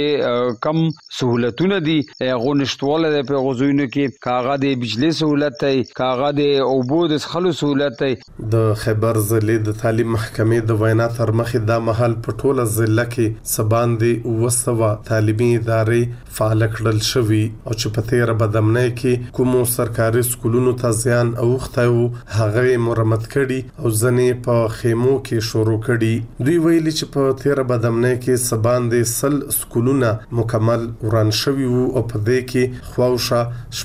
چې کم سہولتونه دي غونښتواله د په غوښینو کې کاغه د بجلی سہولت ته کاغه د اوبو د خلو سہولت ته. د خیبر ضلع د تعلیم محکمې د وینا تر مخې دا محل په ټوله ضلع کې سباندې وسوه تعلیمي ادارې فعال کړل شوی او چې په تیر بدمنۍ کې کومو سرکاري سکولونو ته زیان اوخته او هغه مرمت کړي او ځنې په خیمو کې شروع کړي. دوی ویلي چې په تیر بدمنۍ کې سباندې سل سکولونه مکمل وران شوی وو او په دې کې خواوشه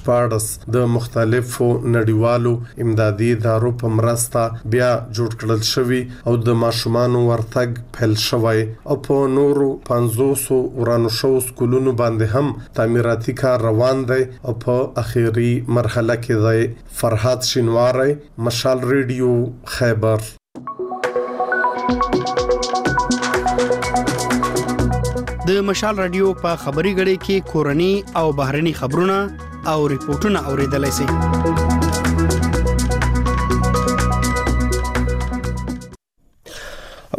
14 د مختلفو نړیوالو امدادي ادارو په مرسته بیا جوړ کړل شوی او د ماشومانو ورتګ پیل شوی او په نورو 500 ورانو شو سکولونو باندې هم تعمیراتي کار روان دی او په اخیری مرحله کې دی. فرهاد شینواری، مشال ریډیو، خیبر. د مشال رادیو په خبري غړي کې کورني او بهرني خبرونه او ریپورتونه اوریدلای شئ.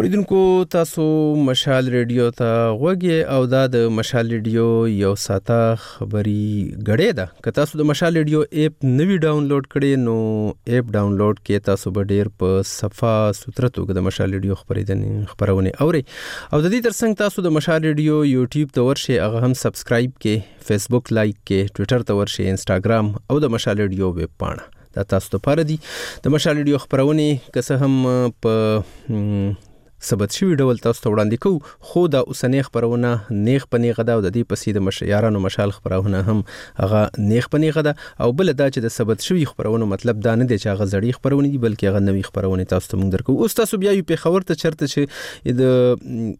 اوریدونکو تاسو مشال ریډیو ته غوږی او دا د مشال ریډیو یو ساته خبري غړې ده که تاسو د مشال ریډیو اپ نوی ډاونلوډ کړئ نو اپ ډاونلوډ کې تاسو به ډیر په صفه ستره توګه د مشال ریډیو خبرونه اوري او د دې ترڅنګ تاسو د مشال ریډیو یوټیوب ته ورشئ هغه هم سبسکرایب کې فیسبوک لایک کې ټوئیټر ته ورشئ انستګرام او د مشال ریډیو ویب پاڼه دا تاسو ته پاره دي د مشال ریډیو خبرونه که څه هم په ثبت شوی ډول تاسو ته وړاندې کوو خو دا اوسنۍ خبرونه نیغ په نیغه ده او د دې پسې د یارانو مشال خبرونه هم هغه نیغ په نیغه ده او بل دا چې د ثبت شوی خبرونه مطلب دا نه دی چې هغه زړی خبرونه دي بلکې هغه نوې خبرونه تاسو ته موږ درکو اوس تاسو بیا یو په خبر ته چرته چې د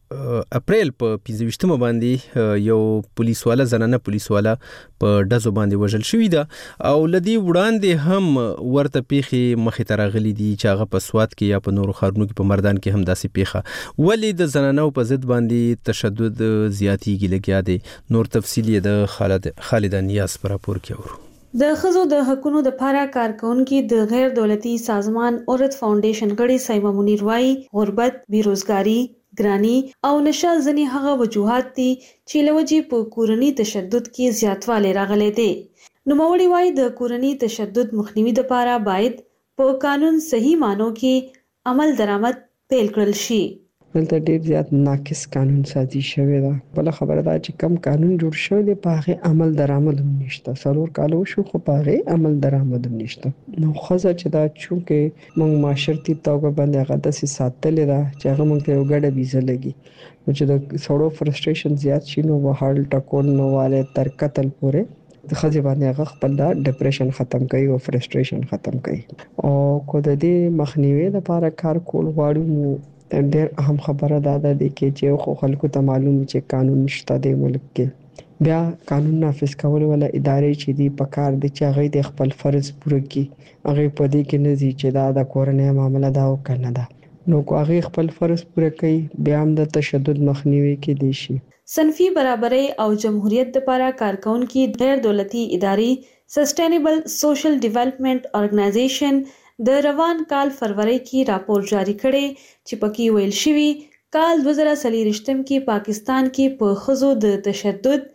اپریل په 25 باندې یو پولیس والا زنانه پولیس والا په دزو باندې وژل شوې ده او لدی وړاندې هم ورته پیخي مخې ته راغلي دي چې هغه په سواد کې یا په نورو ښارونو کې په مردان کې هم داسې پیخه ولې د زنانو په ضد باندې تشدد زیاتیږي لګیا دی نور تفصیلی د خالد نیاز پر راپور کې اورو د خزو د حقونو د پاره کارکونکو د غیر دولتي سازمان اورت فاونډیشن غړي سایمه منیر وايي غربت بیروزګاری ګرانی او نشه ځنی هغه وجوهات دي چې لوجي په کورنی تشدد کې زیاتوالی راغلي دي نو موري وايي د کورنی تشدد مخنیوي لپاره باید په قانون صحیح مانو کې عمل درآمد پیل کړل شي دلته ډیر زیات ناقص قانون سازي شوی دا بل خبره دا چې کم قانون جوړ شوی دی په هغه عمل درآمد هم نشته څلور کال شو خو په هغه عمل درآمد هم نشته نو خزه چې دا چونکه موږ معاشرتي توګه باندې هغه د ساتلې دا چې هغه موږ ته یو ګډه ویزه لګي نو چې د سړو فرستریشن زیات شي نو وهال ټکون نو والے تر قتل پورې د خځې باندې هغه خپل دا ډیپریشن ختم کوي او فرستریشن ختم کوي او کو د دې مخنیوي لپاره کار کول غواړو ډېر اهم خبره ده چې خو خلکو ته معلوم چې قانون نشته د ملک کې بیا قانون نافذ کول ولا ادارې چې دی په کار دي چې هغه د خپل فرض پوره کړي هغه په دې کې نه دي چې دا د کورنۍ معاملې دا او کنه ده نو کو هغه خپل فرض پوره کوي بیا هم د تشدد مخنیوي کې دي شي صنفي برابرۍ او جمهوریت لپاره کارکونکو غیر دولتي ادارې سسټینبل سوشل ډیولپمنٹ ارګنایزیشن د روان کال فروری کې راپور جاری کړي چې پکې ویل شوی کال 2023 کې پاکستان کې په خزو د تشدد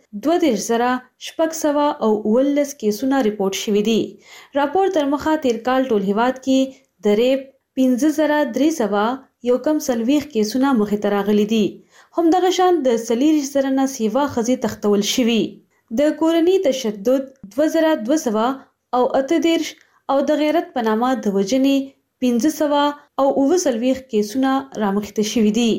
20,600 او 19 کیسونه ریپورت شوي دي راپور تر مخه تیر کال ټول هیواد کې د ریپ 15,300 یو کم سلويخ کیسونه مخې ته راغلي دي هم دغه شان د 40,000 نه سیوا خزي تختول شوي د کورنی تشدد 2200 او 38 او د غیرت په نامه د وجنې 1500 او 29 کیسونه رامخته شوي دي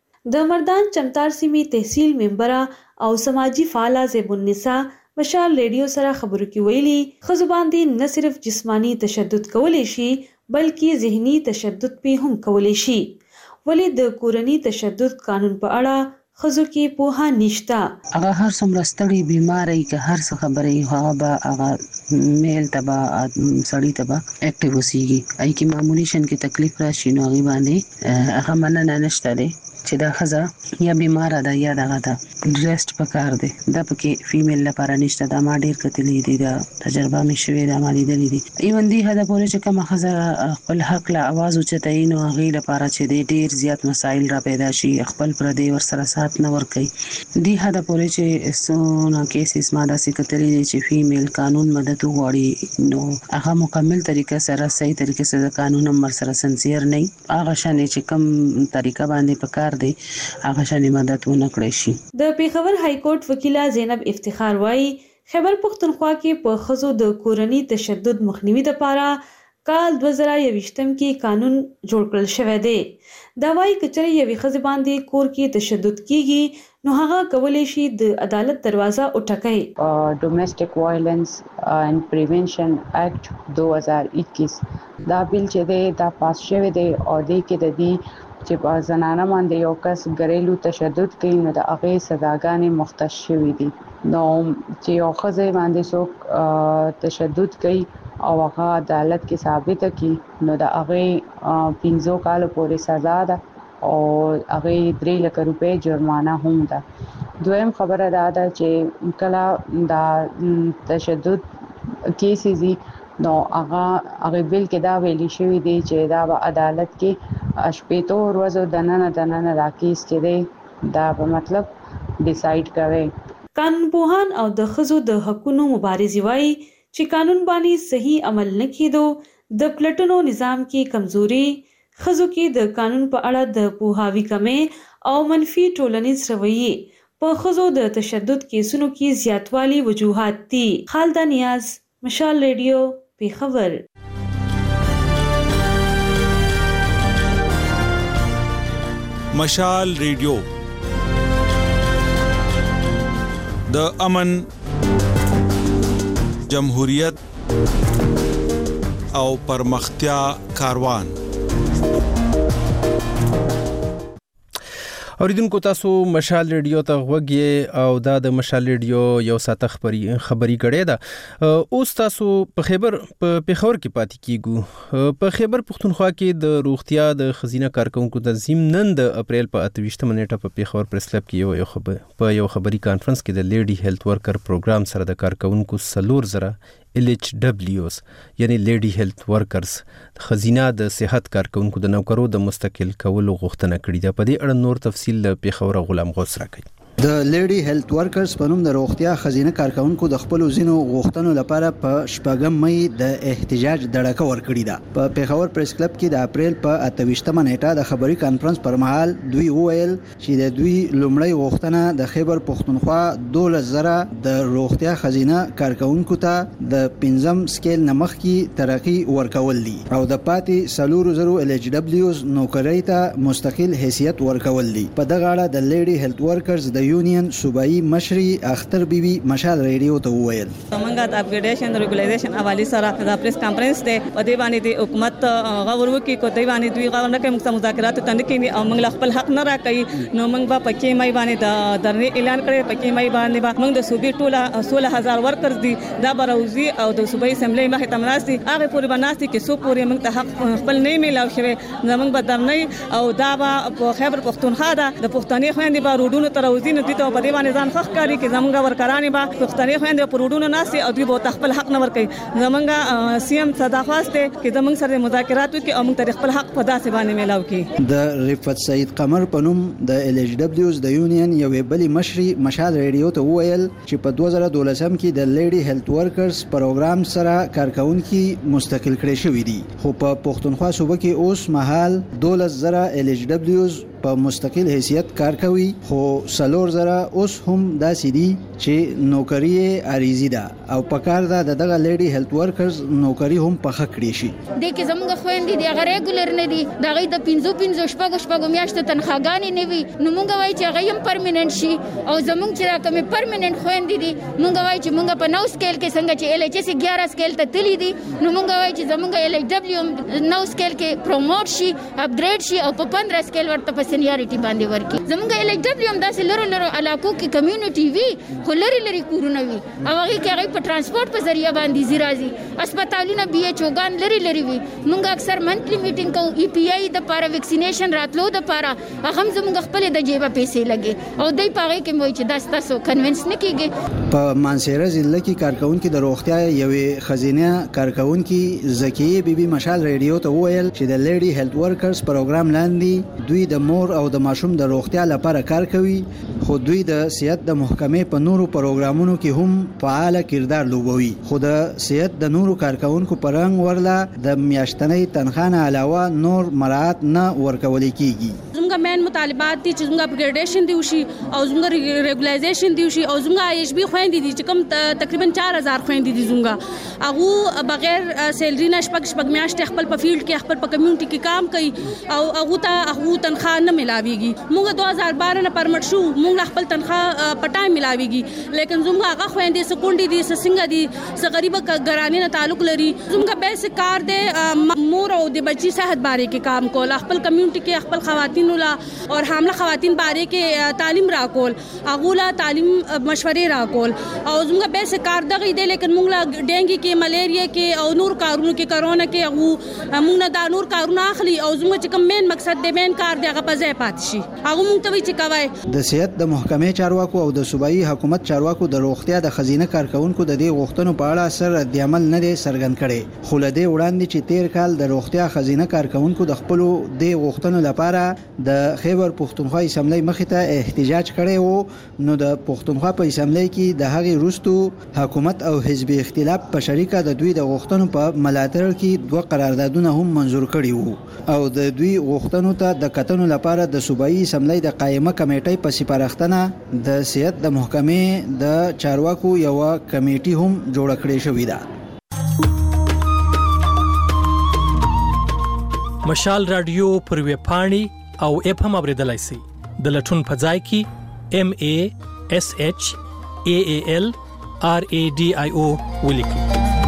د مردان چمتار سیمې تحصیل ممبره او سماجی فعاله زیب النساء مشال ریډیو سره خبرو کې ویلي خزو باندې نه صرف جسمانی تشدد کولای شي بلکې ذهني تشدد په هم کولای شي ولې د کورنی تشدد قانون په اړه خزو کې پوها نشتا هغه هر څومره ستړي بیماری که هر څه خبرې هغه به هغه میل تبا سړی تبا اکټیو وسیږي ای کی معمولی شن کې تکلیف راشي نو هغه باندې هغه مننه نشته دی چې دا خزه یا بیمار ده یا دغه ده ریسټ پکار دی دا پکې فیمیل لپاره نشته دا ما ډیر کتلې دي دا تجربه مې شوې دا ما لیدلې دي ایون دی هدا پورې چې کوم خزه خپل حق لا आवाज اوچتای نو هغه لپاره چې ډیر زیات مسایل را پیدا شي خپل پر دی ور سره سات نه ور کوي دی هدا پورې چې سونه کیسز ما دا سې کتلې دي چې فیمیل قانون مدد وغواړي نو هغه مکمل طریقه سره صحیح طریقه سره قانون نمبر سره سنسیر نه هغه شانې چې کوم طریقه باندې پکار دی هغه شانې مدد ونه کړی شي د پیښور های کورټ وکیله زینب افتخار وايي خیبر پختونخوا کې په خزو د کورنی تشدد مخنیوي لپاره کال 2021 کې قانون جوړ کړل شوی دی دا وايي کچره یوې خزې باندې کور کې تشدد کیږي نو هغه کولای شي د عدالت دروازه وټکوي ډومېسټک وایلنس اینڈ پریونشن ایکټ 2021 دا بیل چې دی دا پاس شوی دی او د کې د دې چې په زنانه باندې یو کس ګریلو تشدد کوي نو د هغه سزاګانې مختص شوي دي نو چې یو ښځه باندې څوک تشدد کوي او هغه عدالت کې ثابت کړي نو د هغه 15 کال پورې سزا ده او هغه 3 لک روپے جرمانه هم ده دویم خبره ده چې کله دا تشدد کیسز نو هغه بیل کې دا ویلي شوی دی چې دا په عدالت کې شپېتو ورځو دننه راکېس چې دی دا به مطلب ډیسایډ کوي. قانونپوهان او د ښځو د حقوقو مبارزې وایي چې قانون باندې صحیح عمل نه کېدو د پلټنو نظام کې کمزوري، ښځو کې د قانون په اړه د پوهاوي کمې او منفي ټولنیز رویې په ښځو د تشدد کیسونو کې زیاتوالی وجوهات دي. خالده نیاز، مشال ریډیو، پیښور. مشال ریډیو د امن، جمهوریت او پرمختیا کاروان. اوریدونکو تاسو مشال ریډیو ته غوږی او دا د مشال ریډیو یو ساته خبري غړې ده. اوس تاسو په خیبر په پیښور کې پاتې کیګو. په خیبر پښتونخوا کې د روغتیا د خزینه کارکونکو تنظیم نن د اپریل په 28 نیټه په پیښور پریس کلب کې یو خبري کانفرنس کې د لیډي هیلث ورکر پروګرام سره د کارکونکو 4000 LHWs یعنی لیډي هیلث ورکرز خزینه د صحت کارکونکو د نوکرو د مستقل کولو غوښتنه کړې ده. په دې اړه نور تفصیل پیښور غلام غوث راکړي. د لیډي هیلث ورکرز په نوم د روغتیا خزینه کارکونکو د خپل زینو غوښتنو لپاره په 8 مې د احتجاج دړکه ورکړې ده. په پیښور پریس کلب کې د اپریل په 28 نیټه د خبري کانفرنس پر مهال دوی وویل چې د دوی لومړی غوښتنه د خیبر پښتونخوا 12000 د روغتیا خزینه کارکونکو ته د 5م سکیل نمخ کې ترقی ورکول دي او د پاتې 4000 LHWs نوکرۍ ته مستقل حیثیت ورکول دي. په دغه اړه د لیډي هیلث ورکرز د یونین صوبایي مشري اختر بیبي مشال ریډیو ته وویل موږ د اپګریډیشن ریګولایزیشن حواله سره د پریس کانفرنس ته په دې باندې د حکومت غوړ وکي کو دی باندې دوی غوړ نه کوي موږ مذاکرات ته نه کوي او موږ خپل حق نه راکړي. نو موږ په پکې مې باندې د درنې اعلان کړي. پکې مې باندې موږ د صوبې ټوله 16000 ورکرز دي دا بروزي او د صوبایي اسمبلی مخه تمناسي هغه پوری بناسي کې سو پوری موږ ته حق خپل نه میلاو شوی. موږ به درنې او دا په خیبر پښتونخوا د پښتني خويندې به روډونو تر وزي نو دي ته په دې باندې ځان خخ کاری کې زمونږ ورکرانی با پښتني خويندې په روډونو ناسي او دوی به خپل حق نه ورکړي. زمونږ سیام صداخواسته کې زمونږ سره مذاکرات وکړي او موږ ته خپل حق په داسې باندې میلاو کړي. د رفعت سید قمر پنوم د LHWs د یونین یو بلی مشري مشال ریډیو ته وویل چې په 2012 کې د لیډي هیلث ورکرز پروګرام سره کارکونکو مستقل کړي شوې دي خو په پښتونخوا صوبه کې اوس مهال 12000 LHWs په مستقل حیثیت کار کوي خو 4000 اوس هم داسې دي چې نوکری عریضی ده او په کار ده دغه لیډي هیلث ورکرز نوکری هم په حق کړی شي. د کې زموږ خويندې د ریګولر نه دي دغه د 15 شپږ میاشتې تنخواګانې نه وي. نو موږ وایي چې هغه هم پرمننت شي او زموږ چې کومه پرمننت خويندې دي موږ وایي چې موږ په نو سکیل کې څنګه چې LHS 11 سکیل ته تللی دي نو موږ وایي چې زموږ LHW نو سکیل کې پروموټ شي اپګریډ شي او په 15 سکیل ورته په سینیاریټي باندې ورکي. زموږ LHW هم داسې لرو علاقو کې کمیونټي وي خو لري کورونه وي او هغه کې هغه په ترانسپورت په ذریعہ باندې زیرازي هسپتالونه BHOګان لري وي. موږ اکثر منتلی میټینګ کوو EPI د پاره ویکسینیشن راتلو د پاره هغه زموږ خپل د جیبه پیسې لګي او دای پاره کې وایي چې تاسو کنوینس نه کیږي. په مانسیره ضلع کې کارکونکو د روغتیا یوې خزینه کارکونکو زکیه بیبي مشال ریډیو ته وویل چې د لیډي هیلث ورکرز پروګرام لاندې دوی د مور او د ماشوم د روغتیا لپاره کار کوي خو دوی د صحت د محکمې په نورو پروګرامونو کې هم فعال کردار لوبوي. خو د صحت د نورو کارکونکو پرنګ ورلا د میاشتنۍ تنخواه نه علاوه نور مراعات نه ورکول کیږي. زموږ مین مطالبات دي چې زموږ اپګریډیشن دی وشي او زموږ ریګولایزیشن دی وشي او زموږ HB خويندې دي چې کوم تقریبا 4000 خويندې دي زموږ هغه بغیر سیلری نه شپږ میاشتې خپل په فیلډ کې خپل په کمیونټي کې کار کوي او هغه تنخواه نه ملاويږي. موږ 2012 نه پرمټ شو موږ خپل تنخواه په ټایم ملاويږي لیکن زموږ هغه خويندې سکونډي دي څنګه دي څ غریب ګرانی نه تعلق لري. زموږ بیسیک کار د مور او د بچي صحت باره کې کار کول خپل کمیونټي کې خپل خواتینو لا اور حامله خواتین باره کې تعلیم راکول هغه لا تعلیم مشورې راکول او زموږ به څه کار دغه دی لیکن موږ لا ډینګي کې ملیریا کې او نور کارونو کې کرونا کې هغه موږ نه دا نور کارونه اخلي او زموږ چې کوم مین مقصد دی مین کار دی هغه په ځای پات شي هغه موږ ته وی چې کوي د صحت د محکمې چارواکو او د صوبایي حکومت چارواکو د روغتیا د خزینه کارکونکو د دې غوښتنو په اړه سر د عمل نه دی څرګند کړي خو لدې وړاندې چې تیر کال د روغتیا خزینه کارکونکو د خپل د غوښتنو لپاره د خیبر پښتونخوا اسمبلی مخې ته احتجاج کړي وو نو د پښتونخوا په اسمبلی کې د هغې وروسته حکومت او حزبي اختلاف په شریکه د دوی د غوښتنو په ملاتړ کې دوه قراردادونه هم منزور کړي وو او د دوی غوښتنو ته د کتنو لپاره د صوبایي اسمبلی د قائمه کمیټې په سپارښتنه د صحت د محکمې د چارواکو یو کمیټي هم جوړ کړې شوې ده. مشال رادیو پر ویب پاڼې او اپ هم اوریدلای شئ. د لټون په ځای کې MASHAALRADIO ولیکئ.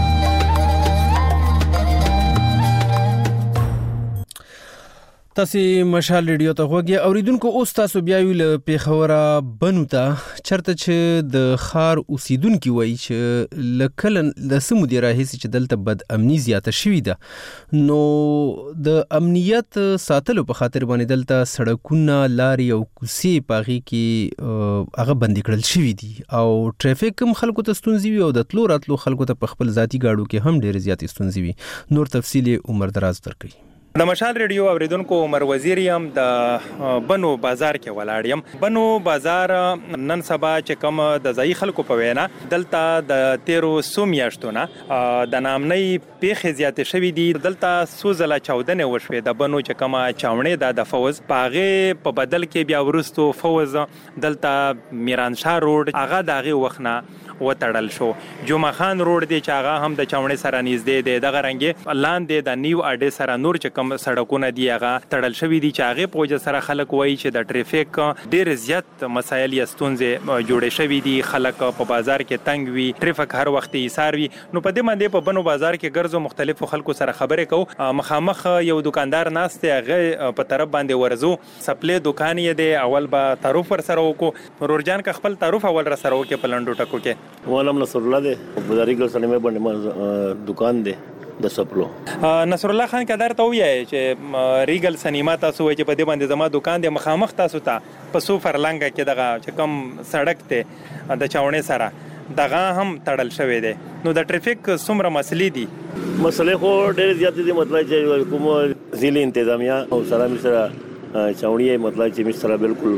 تاسو مشال ریډیو ته غوږی اوریدونکو اوس تاسو بیا ویل پیښوره بنو ته چرته چې د خار اوسیدونکو وایي چې لکلن د سمودي راهیسي چې دلته بد امنی زیاته شوې ده نو د امنیت ساتلو په خاطر باندې دلته سړکونه لارې او کوڅې پاغي کې هغه بند کړل شوې دي او ټریفیک هم خلکو ته ستونزې وي او د تلو راتلو خلکو ته په خپل ذاتی گاډو کې هم ډېر زیات ستونزې وي. نور تفصیل عمر دراز درکړي. د مشال ریډیو اوریدونکو عمر وزیر یم د بنو بازار کې ولاړ یم. بنو بازار نن سبا چې کوم د ځای خلکو په وینا دلته د 1300 میاشتونه د نامنۍ پیښې زیاتې شوې دي. دلته سوزله چاودنې وشوې د بنو چې کومه چاونې د فوز پاغه په بدل کې بیا ورستو فوز دلته میران شاه روډ هغه دغه وخت نه وتړل شو. جمعه خان روډ دی چې هغه هم د چاونې سره نږدې دی. دغه رنګ لاندې د نیو اډې سره نور چې کوم سړکونه دی هغه تړل شوی دي چې هغه په وجه سره خلک وایي چې د ټریفیک ډېر زیات مسایل یا ستونزې جوړې شوې دي. خلک په بازار کې تنگ وي ټریفیک هر وخت ایثار وي. نو په دې باندې په بنو بازار کې ګرځو مختلفو خلکو سره خبرې کوو. مخامخ یو دکاندار ناست دی هغه په طرف باندې ورزو سپلې دکان یې دی اول به تعارف ور سره وکړو. رورجان کا خپل تعارف اول را سره وکړي په لنډو ټکو کې. ولم نصر الله دې بازاري ګل سلمې باندې دکان دی د سپلو. نصر الله خان قدر ته وایي چې ریګل سینما تاسو وایي چې په دې باندې زما دکان دی مخامخ تاسو ته په سو فرلنګ کې دغه چې کم سړک ته د چاونې سره دغه هم تړل شوی دی. نو د ټریفیک څومره مسلې دي؟ مسلې خو ډېر زیات دي. مطلب چې کوم ضلع انتظامیه او سره سره چاونې مطلب چې مستره بالکل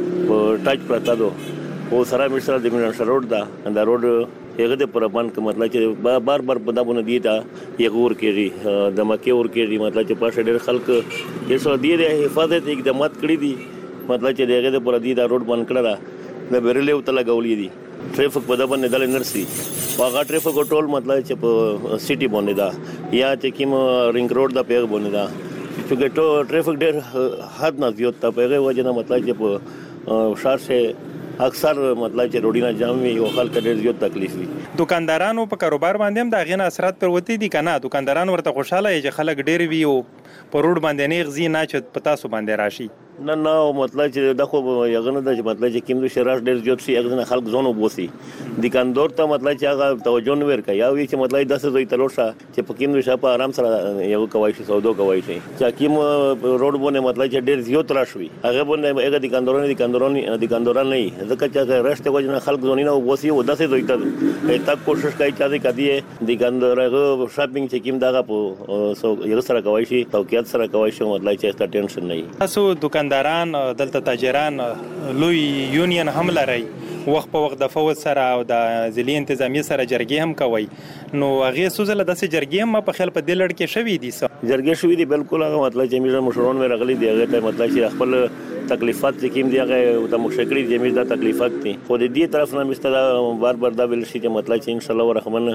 ټاچ پراته دو او سره مستره د میران شاه روډ دا روډ هغه د پربان کې مطلب چې بار بار په دابونه دی تا یو ور کېږي د مکه ور کېږي مطلب چې پاشه ډېر خلک یې سره دی حفاظت اقدامات کړی دي. مطلب چې دغه د پر دی دا روډ بند کړل د بیرلې وته لګولې دي. ټریفیک په دابونه دل نرسي واغه ټریفیک ټول مطلب چې په سټي باندې دا یا چې کوم رینګ روډ دا پیغ باندې دا چې ټریفیک ډېر حد نه زیات ته پیغه وجه نه مطلب چې په شهر سے اکثر مطلب چې روډینا جام وي او خلک ډېر زیات تکلیف وي. دکاندارانو په کاروبار باندې هم دا غینه اثرات پر وتی دي کنه. دکانداران ورته خوشاله چې خلک ډېر وي او په روډ باندې نه غزي نه چې پتا سو باندې راشي. نه مطلب چې دا خو یغه نه د مطلب چې کوم شراش ډېر زیات شي هغه خلک ځونو بوسي. دکاندار ته مطلب چې هغه توجه نه ورکړي یا وی چې مطلب داسې دوی تلوشه چې په کوم شپه په آرام سره یو کوي شي سودو کوي شي چې کوم روډ باندې مطلب چې ډېر زیات راشي هغه باندې هغه دکانداران نه ځکه چې راشته وجنه خلک ځونی نه بوسي او داسې دوی ته تک کوشش کوي چې کدی دکاندار شاپینګ چې کوم دغه په یو سره کوي شي توقیات سره کوي شي مطلب چې ټینشن نه وي. تاسو دکانداران دلته تاجران لوی یونین هم لري وخت په وخت د فوز سره او د ضلعي انتظامیه سره جرګې هم کوي. نو هغه سوزله داسې جرګې هم په خپل په دې لړ کې شوې دي. جرګې شوې دي بالکل هغه مطلب چې موږ مشورون مې راغلي دی هغه ته مطلب چې خپل تکلیفات چې کوم دی هغه د مشکلې جمعي د تکلیفات دي خو د دې طرف نه مستدا بار بار دا ویل شي چې مطلب چې ان شاء الله ورحمن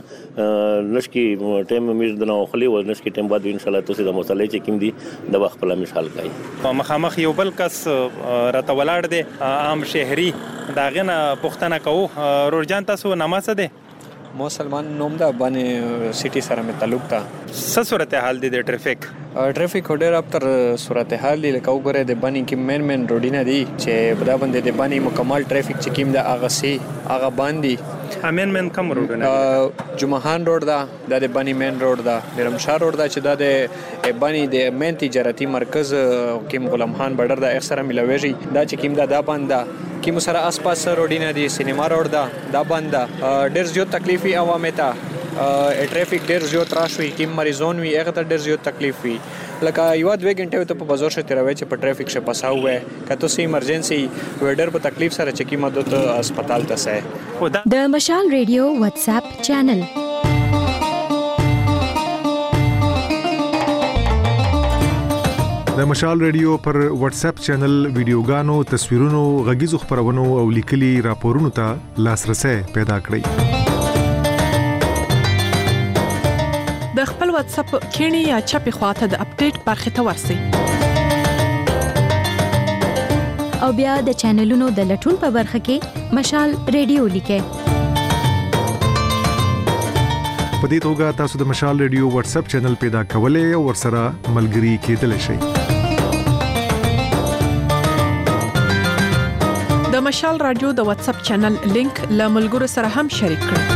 نشکی ټیم مې د نو خلی او نشکی ټیم بعد ان شاء الله تاسو د مسلې چې کوم دی د وخت په مثال کوي. مخامخ یو بل کس راته ولاړ دی عام شهري داغه نه پښتنه کوو. رورجان تاسو نامه څه دی؟ مو سلمان نوم دا باندې سټي سره مې تعلق تا. څه صورتحال دی د ټریفیک؟ ټریفیک ډېر ابتر صورتحال دی. لکه وګوره د باندې کې مین روډونه دي چې په دا باندې د باندې مکمل ټریفیک چې کیم دا هغه سي هغه باندې مین کم روډونه جمعهان روډ دا د باندې مین روډ دا میرمشاه روډ دا چې دا د باندې د مین تجارتي مرکز کیم غلام خان بډر دا اکثره ملويږي دا چې کیم دا باندې کیم سره آس پاس روډینه دي سینما روډ دا باندې ډېر زیات تکلیفي عوامه ته ټریفیک ډېر زیات راشوي کیم مریضون وي هغه ته ډېر زیات تکلیف وي. لکه یو 2 غنټه ته په بازار شته راوي چې په ټریفیک شه پساو وې کته سي ایمرجنسي وډر په تکلیف سره چې کیمه د هسپتال ته سه. د مشال ریډیو واتس اپ چینل د مشال ریډیو پر واتس اپ چینل ویډیوګانو تصویرونو غږیزو خبرونو او لیکلي راپورونو ته لاسرسي پیدا کړئ. د خپل واتس اپ کینی یا چپی خواته د اپډیټ برخه ته ورسی او بیا د چینلونو د لټون په برخه کې مشال ریډیو لیکه. په دې توګه تاسو د مشال ریډیو واتس اپ چینل پیدا کولای او ورسره ملګري کېدلی شئ. د مشال رادیو د واتس اپ چینل لینک له ملګرو سره هم شریک کړئ.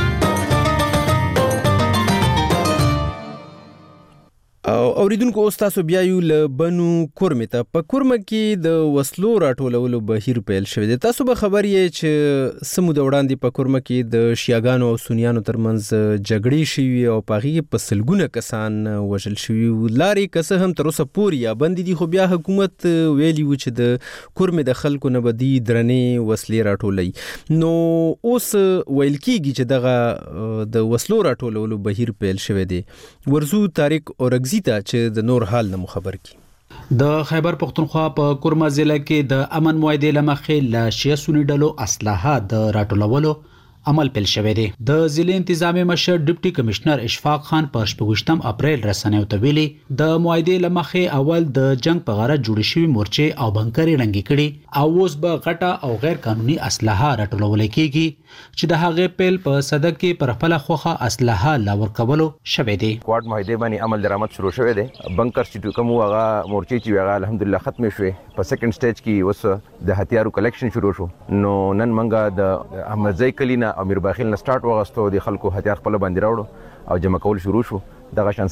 او اوریدونکو اوس تاسو بیا یو ل بنو کورمه ته په کورمه کې د وسلو راټولولو بهیر پیل شوی دی. تاسو به خبر یې چې سمو د وړاندې په کورمه کې د شیاګانو او سنیانو ترمنځ جګړې شوي او په هغه په سلګونه کسان وژل شوي. لاري کسه هم تر اوسه پورې یا بند دي خو بیا حکومت ویلی و چې د کورمه د خلکو نه بدی درنې وسلې راټولي. نو اوس ویل کیږي چې دغه د وسلو راټولولو بهیر پیل شوی دی. ورزو طارق اورګزی ته چې د نور حال نه خبر کی. د خیبر پختونخوا په کورما ضلع کې د امن معاهده لمخې ل شیا سونی ډلو اسلحه د راټولولو عمل پیل شوی دی. د ضلع انتظامی مشر ډیپټي کمشنر اشفاق خان په 28 اپریل رسنیو ته ویلي د معاهده لمخې اول د جنگ په غرض جوړ شوی مورچې او بنکرې رنګي کړي او اوس به غټه او غیر قانوني اسلحه راټولول کیږي چې د هغه پیل په صدق کې پر خپل خوخه اسلحه لاور کولو شوی دی. کوارډ معاهده باندې عمل درآمد شروع شوی دی. بنکر چې کوم هغه مورچې چې هغه الحمدلله ختم شوه په سیکنډ سټیج کې اوس د هتیارو کلیکشن شروع شو. نو نن منګه د احمد زئی کلینا امیر باخیل نه سٹارټ وغستو د خلکو هتیار خپل باندې راوړو او جمع کول شروع شو. دغه شان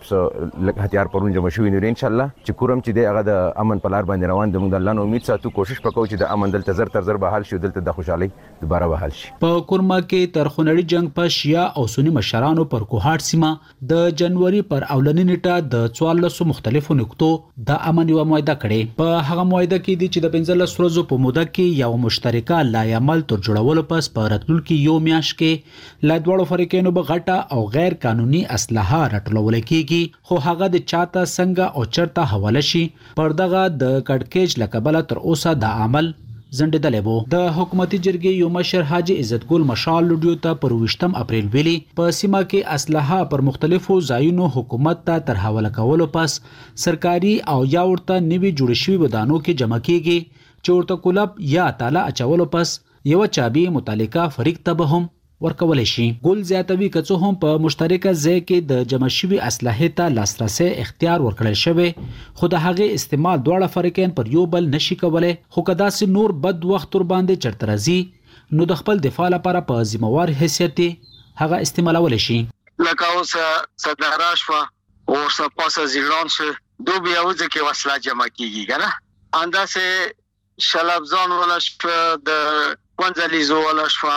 صدقې هتیار پرون جمع شوی نو ان شاء الله چې کورم چې دی هغه د امن په لار باندې روان دی. موږ د الله نو امید ساتو کوشش وکړو چې د امن دلته زر تر زر به حل شي دلته د خوشحالي دوباره به حل شي. په کورما کې تر خونړي جنگ په شیا او سنی مشرانو پر کوهاټ سیمه د جنوري پر اولنی نیټه د 14 مختلفو نقطو د امن یو معاهده کړي. په هغه معاهده کې دي چې د 15 ورځو په موده کې یو مشترکه لایعمل تر جوړولو پس په راتلونکي یو میاشت کې لا دوړو فریقینو به غټه او غیر قانوني اسلحه راټولول کیږي خو هغه د چاته څنګه او چرته حواله شي پر دغه د کډکیج لکبله تر اوسه د عمل زنددلې وو. د حکومتي جرګې یو مشر حاجی عزت ګل مشال لډیو ته پر 28 اپریل ویلي په سیمه کې اسلحه پر مختلفو ځایونو حکومت ته تر حواله کولو پس سرکاري او یا ورته نوي جوړ شوی ودانو کې جمع کیږي چې ورته کولب یا تعالی اچولو پس یو چابي متعلقه فریق ته به هم ورکول شي. ګل زیاتوي کڅو هم په مشترکه ځای کې د جمع شوی اسلحه ته لاسرسي اختیار ورکړل شوی خو د هغه استعمال دواړه فریقین پر یو بل نشي کولای. خو کدا سي نور بد وخت ور باندې چرته راځي نو د خپل دفاع لپاره په ذمہوار حیثیت هغه استعمالول شي. لکه اوس صدرا شو او سپاسه زیران شو دو بیا وځي کې وسله جمع کیږي کنه انداسه شلبزان ولا شو د پنځلیزو ولا شو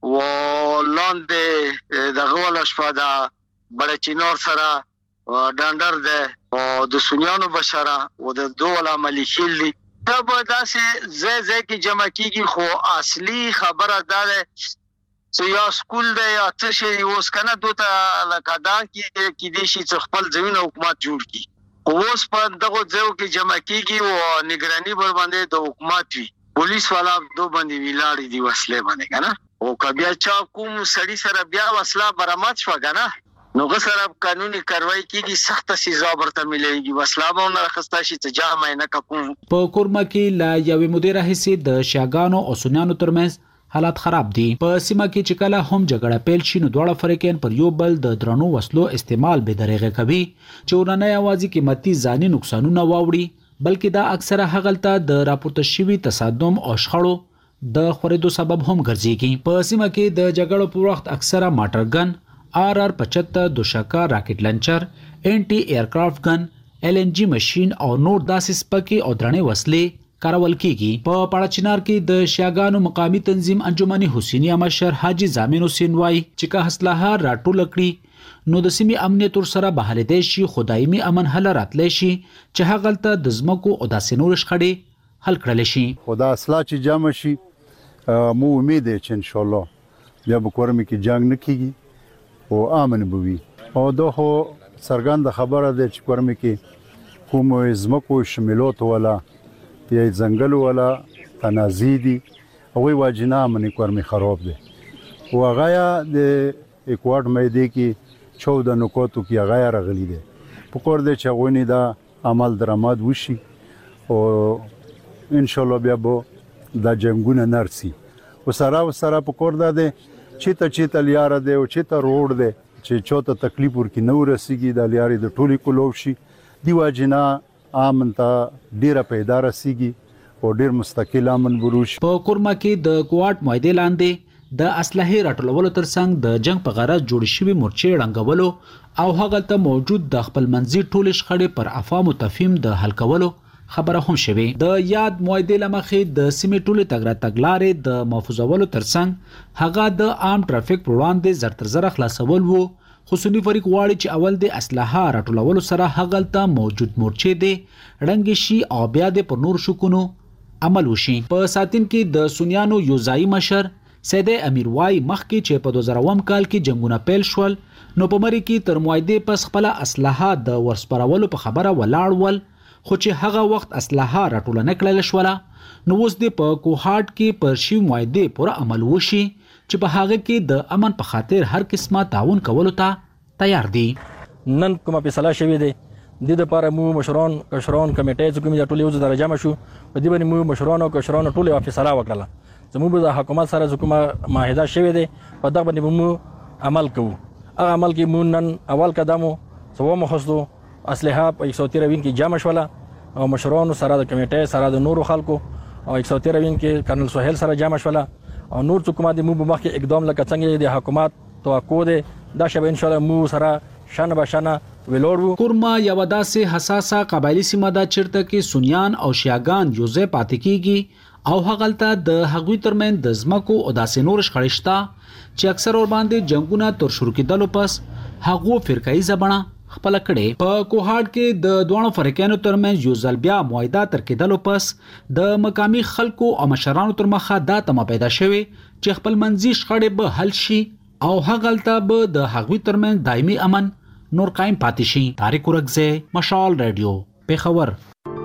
ولاندې دغه ولا شو دا بلچینور سره ډاندر ده او د سنیانو بشره او د دوه مليخیل دي دا به داسې زې کې جمع کیږي خو اصلي خبره ده چې یا سکول دی یا څه شي اوس کنه دوته لکدان کې دي شي چې خپل ځوین حکومت جوړ کی اوس په دغه ځو کې جمع کیږي او نگرانی بر باندې د حکومت وی پولیس والا دو باندې ویلاړي دي وسله باندې کنه او کبیا چا کوم سړی سره بیا وسله برآمد شو کنه نو غسر قانوني کاروایی کیږي سخت سزا ورته مليږي وسله به نه خسته شي چې جامه نه کوم. په کورما کې لا یو مدیر هسي د شاګانو او سنیانو ترمنځ حالات خراب دي. په سیمه کې چې کله هم جګړه پیل شي نو دواړه فریقین پر یو بل د درنو وسلو استعمال به درېغه کوي چې ورننه یوازې قیمتي ځاني نقصانونه واوړي بلکې دا اکثره هغلته د راپورته شوي تصادم او شخړو د خورېدو سبب هم ګرځيږي. په سیمه کې د جګړو په وخت اکثره ماټرګن RR-75 دوشکه راکټ لانچر انټي ایرکرافټ ګن LNG ماشين او نور داسې سپکې او درنې وسلې کارول کیږي. په پاړچنار کې د شیاګانو مقامی تنظیم انجمن حسینیه مشر حاجی زامن حسین وای چې که اسلحه راټول کړي نو د سیمې امنیت ور سره بحاله دي شي خدایمي امن حل راتلی شي چې هغلته د زمکو او داسې نور شخړې حل کړل شي. خدا اصلاح چې جمع شي مو امید ده چې ان شاء الله بیا به کورم کې جنگ نه کیږي او امن بوي. او دغه سرګند خبره ده چې کورم کې کوم زمکو شمولات ولا یا ځنګل ولا تنازع دي او واجنه امن کورم خراب دي. او غایا د اکواد مېدی کې 14 نقطو کې غایا راغلي دي. په کور دې چې غونی دا عمل درآمد وشي او ان شاء الله بیا به دا جنگونه نرسي. وسره په کور ده چې ته لیاره ده او چې ته روډ ده چې چوته تکلیف ورکی نو رسیږي د لیارې د ټولي کولو شي دی واجنه امن ته ډیره پیدا رسیږي او ډیر مستقل امن بروش. په کورما کې د کوارټ معاهده لاندې د اسلحې راټولولو ترڅنګ د جنگ په غرض جوړ شوی مورچې ړنګولو او هغه ته موجود د خپل منځي ټول شخړې پر افهام او تفهیم د حل کولو خبره هم شوه. د یاد معاهده لمخې د سیمې ټولې تګلارې د محفوظولو ترڅنګ هغه د عام ټرافیک پر وړاندې زر زر خلاصول وو. خصوصي فریق واړي چې اول د اسلحه راټولولو سره هغلته موجود مورچې دي ړنګ شي او بیا د پر نور شکونو عمل وشي. په ساتین کې د سنیانو یوزای مشر سید امیر وای مخکې چې په 2001 کال کې جنگونه پیل شول نو په مری کې تر معاهده پس خپل اسلحه د ورسپارولو په خبره ولاړ ول خو چې هغه وخت اسلحه راټول نه کړل شوله نو اوس د په کوهاټ کې پر شی معاهده پوره عمل وشي چې په هغه کې د امن په خاطر هر قسمه تعاون کولو ته تیار دي. نن کومه فیصله شوې ده د لپاره مو مشران کمیټې چې کومه ټولې اوس درجه مشو په دې باندې مو مشران او کشران ټولې فیصله وکړه زموږ د حکومت سره کومه معاهده شوې ده په دغه باندې مو عمل کوو. هغه عمل کې مو نن اول قدمو سوه مخصدو اسلحه په 113 کې جمع شوله او مشرانو سره د کمیټې سره د نورو خلکو او 113 کې کرنل سہیل سره جمع شوله او نور حکومت مو به مخکې اقدام لکه څنګه د حکومت توقع ده دا شبه ان شاء الله مو سره شنه بشنه ولورو. کورما یو داسې حساسه قبایلی سیمه ده چیرته کې سنیان او شیاګان یوځای پاتې کیږي او هغلته د هغوی ترمن د زمکو او داسې نور شخړشتا چې اکثر ور باندې جنگونه تر شروع کېدلو پس هغو فرقایي زبانه خپل کړي. په کوهاټ کې د دوه فریقانو ترمنځ یو ځل بیا معاهده تر کېدلو پس د مقامی خلکو او مشرانو تر مخه دا تمه پیدا شوه چې خپل منځي شخړې به حل شي او هغلته به د هغوی ترمنځ دایمي امن نور قائم پاتې شي. طارق ورغزه، مشال رادیو، پیښور.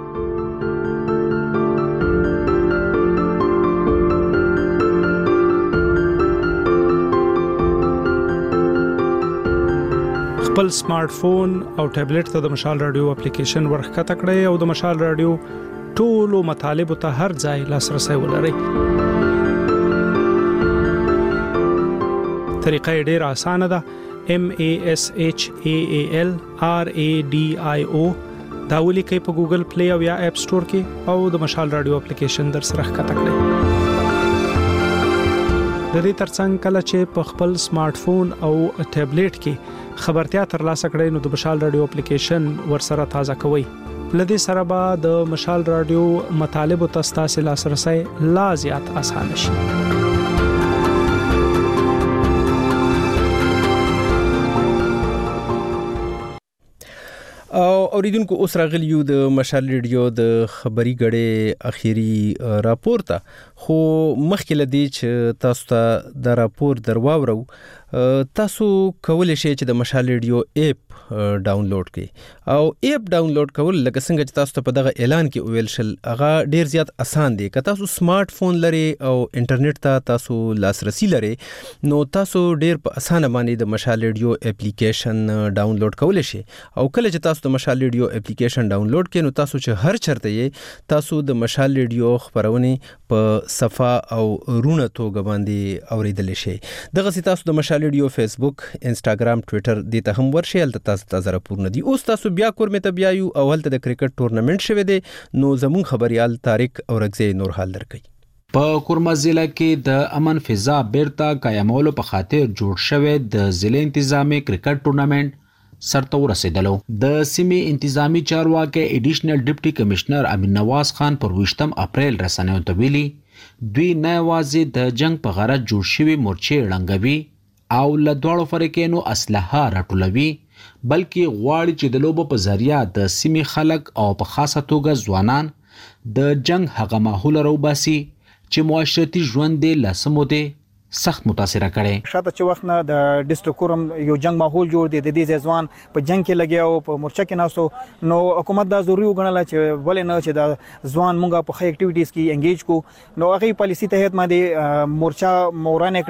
خپل سمارټ فون او ټابلیټ ته د مشال رادیو اپلیکیشن ورخکته کړئ او د مشال رادیو ټولو مطالب ته هر ځای لاسرسي ولرئ. طریقه ډیره اسانه ده. MASHAAL RADIO دا ولیکئ په ګوګل پلی او یا اپ سٹور کې او د مشال رادیو اپلیکیشن در سره ښکته کړئ. د دې ترڅنګ کله چې په خپل سمارټ فون او ټابلیټ کې خبرتیا ترلاسه کړئ نو د مشال رادیو اپلیکیشن ورسره تازه کوئ. لدې سره به د مشال رادیو مطالب او تاسو لاسرسي لا زیات اسانه شي. او اوریدونکو اوس راغلیو د مشال ریډیو د خبري غړې اخیری راپور ته خو مخکې لدی چې تاسو ته د راپور درواورو تاسو کولای شئ چې د مشال ریډیو اپ ډاونلوډ کړئ او اپ ډاونلوډ کول لکه څنګه چې تاسو ته په دغه اعلان کې ویل شل هغه ډیر زیات اسان دی که تاسو سمارټ فون لري او انټرنیټ ته تاسو لاسرسي لري نو تاسو ډیر په اسانه باندې د مشال ریډیو اپلیکیشن ډاونلوډ کولای شئ او کله چې تاسو د مشال ریډیو اپلیکیشن ډاونلوډ کړئ نو تاسو چې هر چرته یې تاسو د مشال ریډیو خبرونه په صفه او رونه توګه باندې اوریدل شئ دغه سي تاسو د مشال ریډیو فیسبوک انسټاګرام ټوئیټر د ته هم ورشي هلته تاسو راپورونه دي اوس تاسو بیا کور مې ته بیا یو او هلته د کرکټ ټورنمنت شوه دی نو زمون خبريال طارق اورغزی نور حال درکې په کورما ضلع کې د امن فضا بیرته قائمولو په خاطر جوړ شوی د ضلع انتظامی کرکټ ټورنمنت سرته ورسېدلو د سیمې انتظامی چارواکي ایډیشنل ډیپټي کمشنر امین نواز خان پر 20 اپریل رسنیو ته ویلي دوی نه یوازې د جنگ په غرض جوړ شوی مورچې ړنګوي او له دواړو فریقونو اسلحه راټولوي بلکې غواړي چې د لوبو په ذریعہ د سیمې خلک او په خاصه توګه ځوانان د جنگ هغه ماحول راوباسي چې معاشرتي ژوند یې له سمو دی سخت متاثر کړي شاته چې وخت نه د ډیسټریکټ کورم یو جنگ ماحول جوړ دی د دې ځوان په جنگ کې لګیا او په مورچه کې ناسو نو حکومت دا ضروري وګڼل چې ولې نه چې د ځوان مونږه په خې اکټیویټیز کې انګیج کو نو هغه پالیسی تحت باندې مورچه مورانه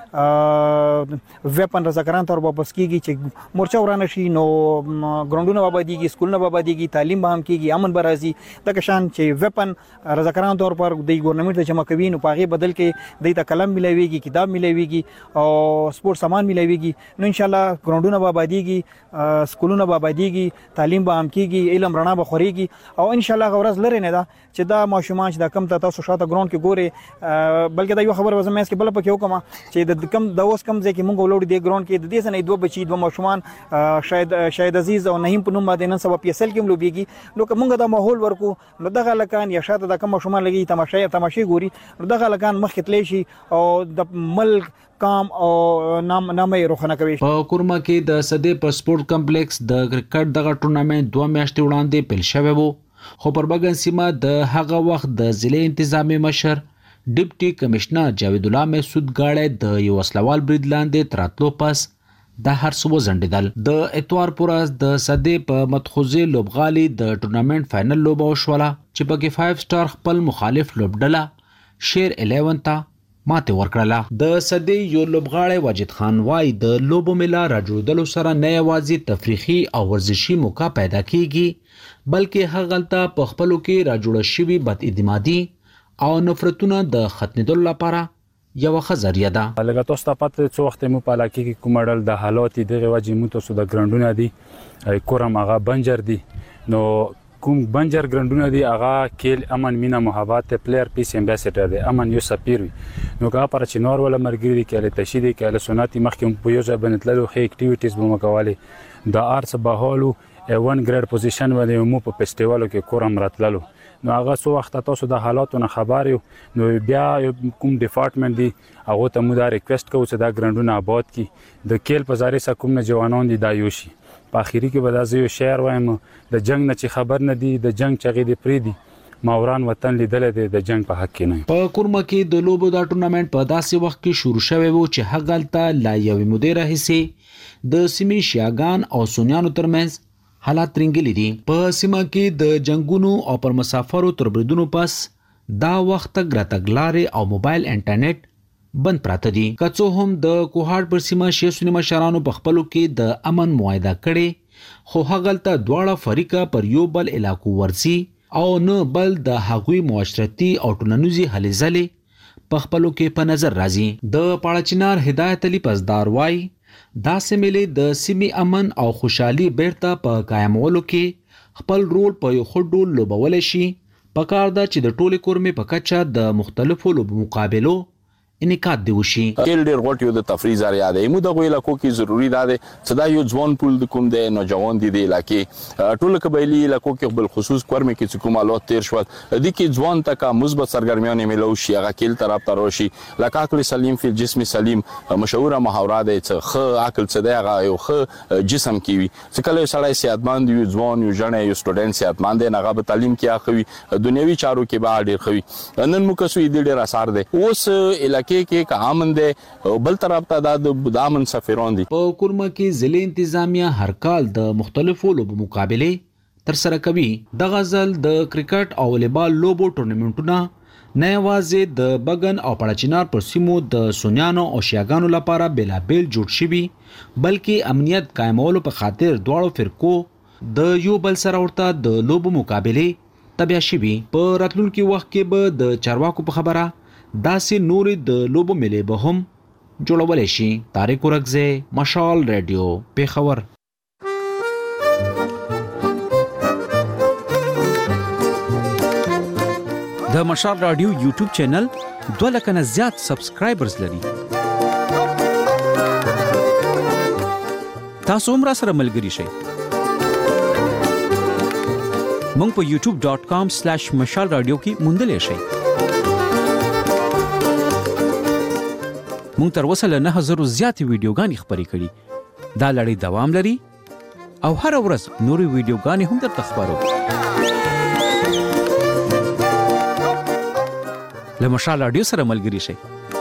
کړي ویپن رضاکاران تر واپس کیږي چې مورچه ورانه شي نو ګراوندونه آبادیږي سکولونه آبادیږي تعلیم به هم کیږي امن به راځي د کشان چې ویپن رضاکاران تور پر د ګورنمنت جمع کوي نو پاغي بدل کې د قلم ملويږي کتاب ملويږي او سپورت سامان ملويږي نو ان شاء الله ګراوندونه به آبادیږي سکولونه به آبادیږي تعلیم به هم کیږي علم رڼا به خوريږي او ان شاء الله غورز لري نه دا چې دا ماشومان چې دا کم تاسو شاته ګراوند کې ګوري بلکې دا یو خبر وزم مېس کې بل پکې وکم چې د کم د اوس کم ځکه چې مونږ ولور دی ګراوند کې د دې سنې دوه بچي دوه ماشومان شاید عزیز او نهیم په نوم باندې نن سبا PSL کې ملوبيږي نو کومه دا ماحول ورکو نو دغه لکان یا شاته دا کم ماشومان لګي تماشې ګوري نو دغه لکان مخ کې تلی شي او د ملک کام او نامې روښانه کوي په کورما کې د صدې په سپورت کمپلیکس د کرکټ دغه ټورنمنت 2 میاشتې وړاندې پیل شوی وو خو پر بګن سیمه د هغه وخت د ضلع انتظامی مشر ډیپټي کمشنر جاوید الله مسعود غاړه د یو وسلوال برید لاندې تراتلو پس د هر څه وزندل د اتوار پورز د صدې په متخوزي لوبغالي د ټورنمنت فائنل لوب وشوله چې پکې 5 سٹار خپل مخالف لوبډله شیر 11 ته ماته ورکړه د صدې یو لوبغاړی واجد خان وای د لوبو ملا راجوړدلو سره نه یوازې تفریحي او ورزشي موقع پیدا کیږي بلکې هغلته په خپلو کې راجوړ شوی بد اعتمادي او نفرتونه د ختمېدلو لپاره یو خزریه ده لکه تاسو ته پته څو وخت مو په علاقه کې کومړل د حالات دغه وجې مو تاسو د ګراوندونه دي کورم هغه بنجر دي نو کوم بنجر ګراوندونه دي هغه کېل امن مینا محبت پلیئر پیس امباسډر دی امن یو سفیر نو کا پر چې نور ولا مرګري دي کله تشهید کله سنتي مخکې په یو ځای بنتللو خې اکټیویټیز به مکواله د ارس بهالو 1 ګریډ پوزیشن باندې مو په فیسټیوالو کې کورم راتللو نو هغه سو وخت تاسو د حالاتو نه خبر یو نو بیا کوم ډپارټمنټ دی هغه ته مو دا ریکوست کوو چې دا ګراوندونه آباد کی د کېل په زاري سکوم نه جوانان دي دا یوشي په اخیری کې به دا یو شعر وایم د جنگ نه چې خبر نه دی د جنگ چغې دی پری دی ماوران وطن لیدل دی د جنگ په حق کې نه په کورما کې د لوبو دا ټورنمنت په داسې وخت کې شروع شوی وو چې هغلته لا یو مدیر حصے د سیمې شیاغان او سونیانو ترمنځ حالات رنګلي دي په سیمه کې د جنگونو او پر مسافرو تربریدونو پس دا وخت ګراتګلارې او موبایل انټرنیټ بند پراته دي کڅو هم د کوهاټ پر سیمه شیسونی مشرانو په خپلو کې د امن معاهده کړي خو هغلته دواړه فریقه پر یو بل علاقو ورسي او نه بل د هغوی معاشرتي او ټولنیزي هلې ځلې په خپلو کې په نظر راځي د پاړچینار هدایت علي پزدار وای دا سیمې د سیمې امن او خوشحالي بیرته په قائمولو کې خپل رول په یو ښه ډول لوبولی شي پکار ده چې د ټولې کورمې په کچه د مختلفو لوبو مقابلو انعقاد دی وشي کېل ډېر غوټ یو د تفریح ذریعہ دی مو دغه علاقو کې ضروری ده چې دا یو ځوان پول د کوم دی نوجوان دي د علاقې ټول قبایلی علاقو کې بل خصوص کورمې کې چې کوم حالات تیر شول د کې ځوان تک مثبت سرګرمیان ملو شي هغه کېل طرف ته راشي لکه عقل سلیم فی الجسم سلیم مشهوره محاوره ده چې خ عقل څه دی هغه یو خ جسم کې وي چې کله سړی صحتمند یو ځوان یو ژوند یو سټوډنټ صحتمند نه هغه په تعلیم کې اخوي دنیوي چارو کې به ډېر خوي نن مو کسو دې ډېر اثر ده اوس علاقې علاقې کې که امن دی بل طرف ته د امن سفیران دي. په کورما کې ضلع انتظامیه هر کال د مختلفو لوبو مقابله تر سره کوي. د غزل د کرکټ او والیبال لوبو ټورنمنټونه نه یوازې د بګن او پړچینار پر سیمو د سونیانو او شیاګانو لپاره بېلابېل جوړ شوي بلکې امنیت قایمولو په خاطر دواړو فرقو د یو بل سره ورته د لوبو مقابلې تبیا شوي. په راتلونکي وخت کې به د چارواکو په خبره داسې نورې د لوبو ملې به هم جوړولی شي. طارق ورکزی، مشال رادیو، پیښور. د مشال رادیو یوټیوب چینل 2 لک نه زیات سبسکرایبرز لري. تاسو هم را سره ملګري شئ. مونږ په youtube.com/مشال رادیو کې موندلی شئ. مونږ تر اوسه له 9000 زیاتې ویډیوګانې خپرې کړي. دا لړۍ دوام لري او هر ورځ نورې ویډیوګانې هم درته خپرو. له مشال رادیو سره ملګري شئ.